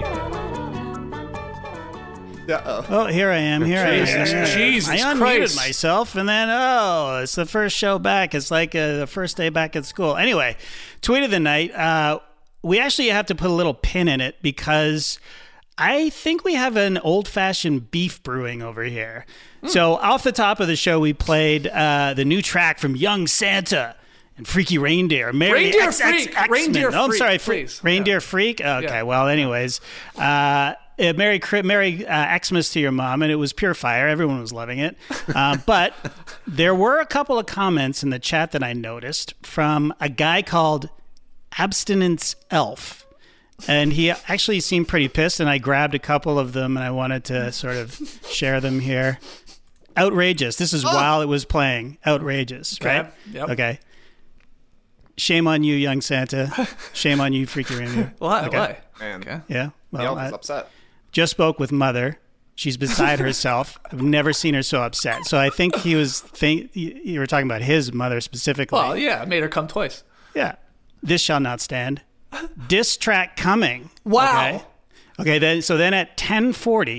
Oh, here I am. Jesus I unmuted Christ. myself, and then, it's the first show back. It's like the first day back at school. Anyway, tweet of the night. We actually have to put a little pin in it because I think we have an old-fashioned beef brewing over here. So off the top of the show, we played the new track from Young Santa and Freaky Reindeer. Reindeer Freak. Reindeer I'm Freak, sorry, please. Reindeer Freak? Okay, well, anyways. Merry Xmas to your mom, and it was pure fire. Everyone was loving it. But there were a couple of comments in the chat that I noticed from a guy called Abstinence Elf. And he actually seemed pretty pissed, and I grabbed a couple of them, and I wanted to sort of share them here. Outrageous. This is while it was playing. Outrageous, right? Yep. Okay. Shame on you, Young Santa. Shame on you, Freaky Reindeer. Why? Okay. Why? Man, Okay. Yeah. the Well, elf is upset. just spoke with Mother. She's beside herself. I've never seen her so upset. So I think you were talking about his mother specifically. Well, yeah, I made her come twice. Yeah. This shall not stand. Diss track coming. Wow. Okay, then at 10:40,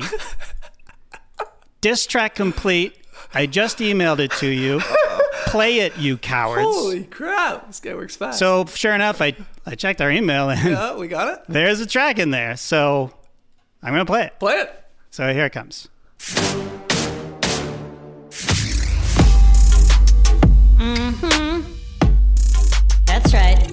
diss track complete. I just emailed it to you. Play it, you cowards. Holy crap. This guy works fast. So sure enough, I checked our email and Yeah, we got it. there's a track in there. So I'm going to play it. Play it. So here it comes. That's right.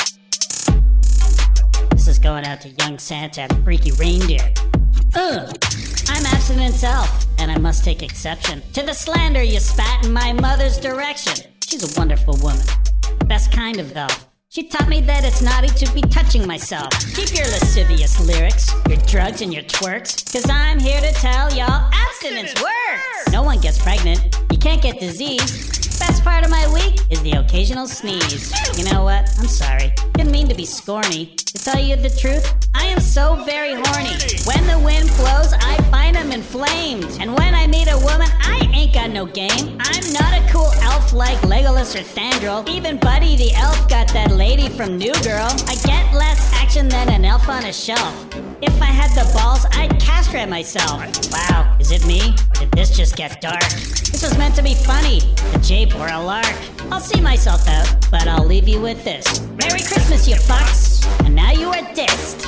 This is going out to Young Santa and Freaky Reindeer. Ugh. I'm Abstinence Elf, and I must take exception to the slander you spat in my mother's direction. She's a wonderful woman, the best kind of elf. She taught me that it's naughty to be touching myself. Keep your lascivious lyrics, your drugs and your twerks, cause I'm here to tell y'all abstinence works! No one gets pregnant, you can't get disease. Best part of my week is the occasional sneeze. You know what? I'm sorry. Didn't mean to be scorny. To tell you the truth, I am so very horny. When the wind blows, I find I'm inflamed. And when I meet a woman, I ain't got no game. I'm not a cool elf like Legolas or Thandril. Even Buddy the elf got that lady from New Girl. I get less action than an elf on a shelf. If I had the balls, I'd castrate myself. Wow, is it me? Or did this just get dark? This was meant to be funny, a jape or a lark. I'll see myself out, but I'll leave you with this. Merry Christmas, you fucks! And now you are dissed.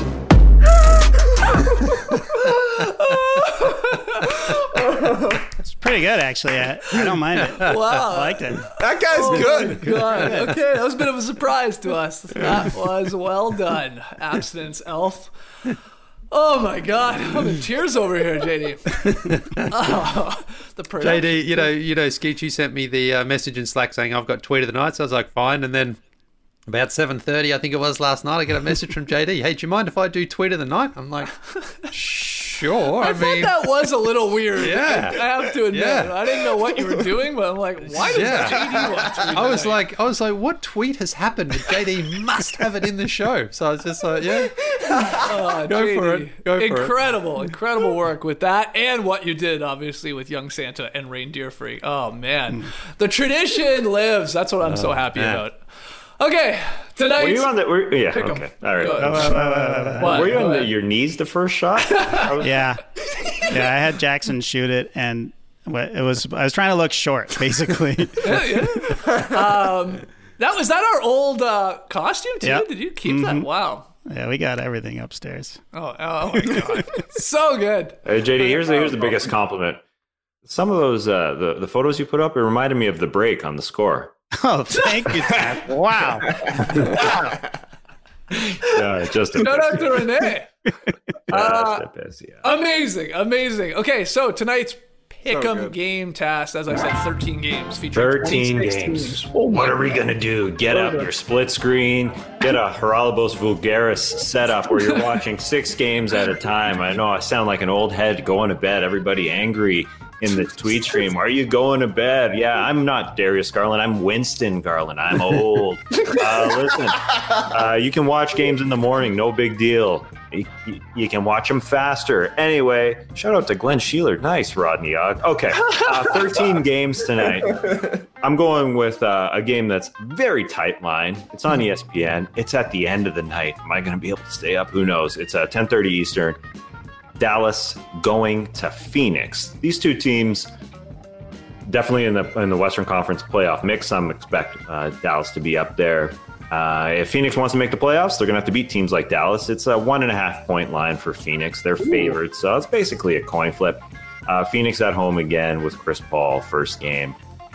It's pretty good, actually. I don't mind it. Wow. I liked it. That guy's good. God. Okay, that was a bit of a surprise to us. That was well done, Abstinence Elf. Oh my God, I'm in tears over here, JD. Oh, the production. JD, you know, Skeet, you sent me the message in Slack saying I've got tweet of the night, so I was like, fine. And then about 7:30, I think it was last night, I get a message from JD. Hey, do you mind if I do tweet of the night? I'm like, sure. I thought that was a little weird. Yeah. I have to admit. Yeah. I didn't know what you were doing, but I'm like, why does JD want to? I was like, what tweet has happened? JD must have it in the show. So I was just like, yeah. Oh, Go JD. for it. Go for it. Incredible work with that and what you did, obviously, with Young Santa and Reindeer Freak. Oh, man. The tradition lives. That's what I'm so happy man. about. Okay, tonight. Were you on the? Yeah. Pick 'em. Okay. All right. Go ahead. What? Were you Go on ahead. your knees the first shot? Yeah. I had Jackson shoot it, and I was trying to look short, basically. That was that our old costume too? Yep. Did you keep that? Wow. Yeah, we got everything upstairs. Oh my God. So good. Hey, JD, here's the biggest compliment. Some of those the photos you put up, it reminded me of the break on the score. Oh, thank you, Zach. Wow. Yeah, just a Shout out to Renee. piss, yeah. Amazing. Okay, so tonight's Pick'em good. game task, as I said, 13 games featuring 13 26 games. teams. What are we going to do? Get up your split screen, get a Haralibos Vulgaris setup where you're watching 6 games at a time. I know I sound like an old head going to bed, everybody angry. in the tweet stream. Are you going to bed? Yeah, I'm not Darius Garland. I'm Winston Garland. I'm old. Listen, you can watch games in the morning. No big deal. You can watch them faster. Anyway, shout out to Glenn Sheeler. Nice, Rodney Ogg. Okay, 13 games tonight. I'm going with a game that's very tight line. It's on ESPN. It's at the end of the night. Am I going to be able to stay up? Who knows? It's 10:30 Eastern. Dallas going to Phoenix. These two teams definitely in the Western Conference playoff mix. I'm expect Dallas to be up there. If Phoenix wants to make the playoffs, they're going to have to beat teams like Dallas. It's a 1.5 point line for Phoenix. They're favored, so it's basically a coin flip. Phoenix at home again with Chris Paul, first game.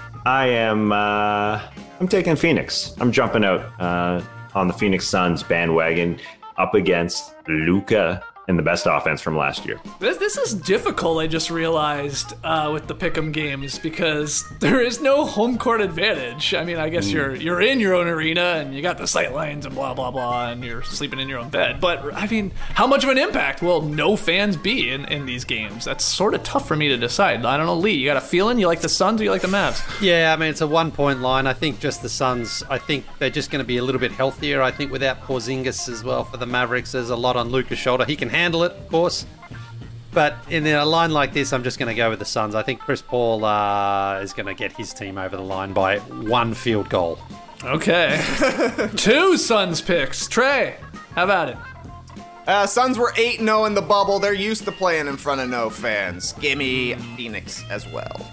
I'm taking Phoenix. I'm jumping out on the Phoenix Suns bandwagon up against Luka and the best offense from last year. This is difficult, I just realized, with the Pick'em games, because there is no home court advantage. I mean, I guess you're in your own arena, and you got the sight lines and blah, blah, blah, and you're sleeping in your own bed. But, I mean, how much of an impact will no fans be in these games? That's sort of tough for me to decide. I don't know, Lee, you got a feeling? You like the Suns or you like the Mavs? Yeah, I mean, it's a 1 point line. I think just the Suns, I think they're just going to be a little bit healthier. I think without Porzingis as well for the Mavericks, there's a lot on Luka's shoulder. He can handle it, of course. But in a line like this, I'm just going to go with the Suns. I think Chris Paul is going to get his team over the line by 1 field goal. Okay. 2 Suns picks. Trey, how about it? Suns were 8-0 in the bubble. They're used to playing in front of no fans. Give me Phoenix as well.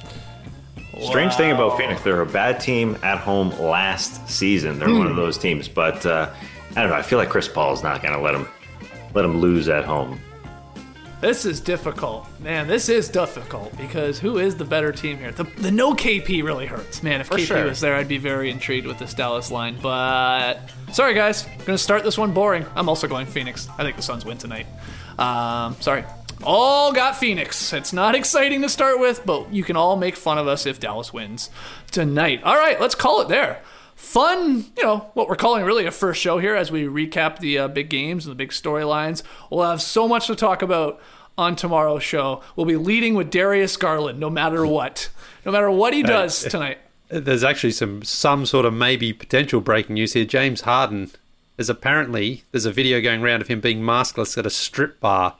Strange thing about Phoenix, they're a bad team at home last season. They're one of those teams. But I don't know. I feel like Chris Paul is not going to let him lose at home. This is difficult. Man, this is difficult because who is the better team here? The no KP really hurts. Man, if KP was there, I'd be very intrigued with this Dallas line. But sorry, guys. I'm going to start this one boring. I'm also going Phoenix. I think the Suns win tonight. Sorry. All got Phoenix. It's not exciting to start with, but you can all make fun of us if Dallas wins tonight. All right, let's call it there. Fun, what we're calling really a first show here as we recap the big games and the big storylines. We'll have so much to talk about on tomorrow's show. We'll be leading with Darius Garland no matter what. No matter what he does tonight. There's actually some sort of maybe potential breaking news here. James Harden, there's a video going around of him being maskless at a strip bar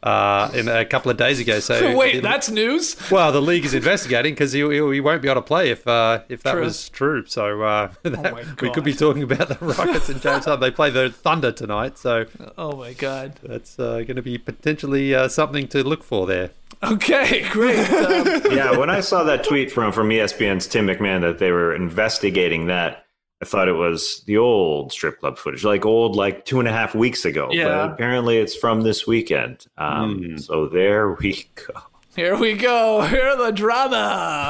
in a couple of days ago. So wait, that's news? Well, the league is investigating because he won't be able to play if that was true. So we could be talking about the Rockets and James Harden. They play the Thunder tonight, so oh my God, that's going to be potentially something to look for there. Okay, great. Yeah, when I saw that tweet from ESPN's Tim McMahon that they were investigating that, I thought it was the old strip club footage, like 2.5 weeks ago. Yeah. But apparently it's from this weekend. So there we go. Here we go. Here the drama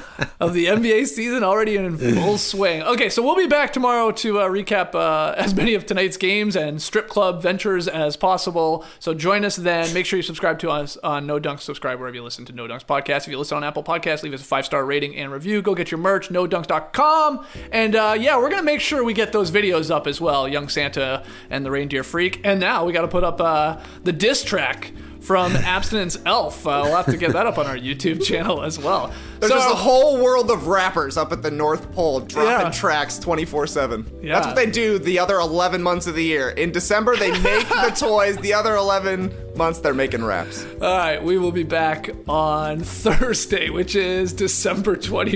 of the NBA season already in full swing. Okay, so we'll be back tomorrow to recap as many of tonight's games and strip club ventures as possible. So join us then. Make sure you subscribe to us on No Dunks. Subscribe wherever you listen to No Dunks podcast. If you listen on Apple Podcasts, leave us a 5-star rating and review. Go get your merch, nodunks.com. And we're going to make sure we get those videos up as well, Young Santa and the Reindeer Freak. And now we got to put up the diss track from Abstinence Elf. We'll have to get that up on our YouTube channel as well. There's just a whole world of rappers up at the North Pole dropping tracks 24/7. Yeah. That's what they do the other 11 months of the year. In December, they make the toys. The other 11 months, they're making raps. All right, we will be back on Thursday, which is December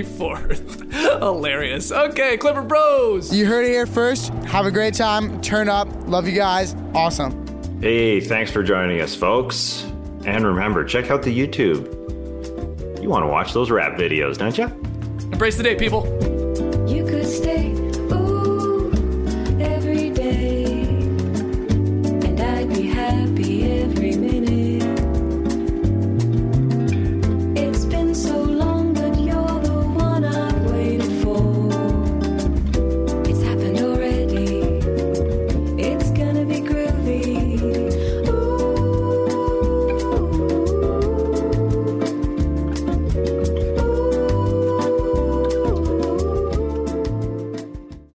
24th. Hilarious. Okay, Clipper Bros. You heard it here first. Have a great time. Turn up. Love you guys. Awesome. Hey, thanks for joining us, folks. And remember, check out the YouTube. You want to watch those rap videos, don't you? Embrace the day, people.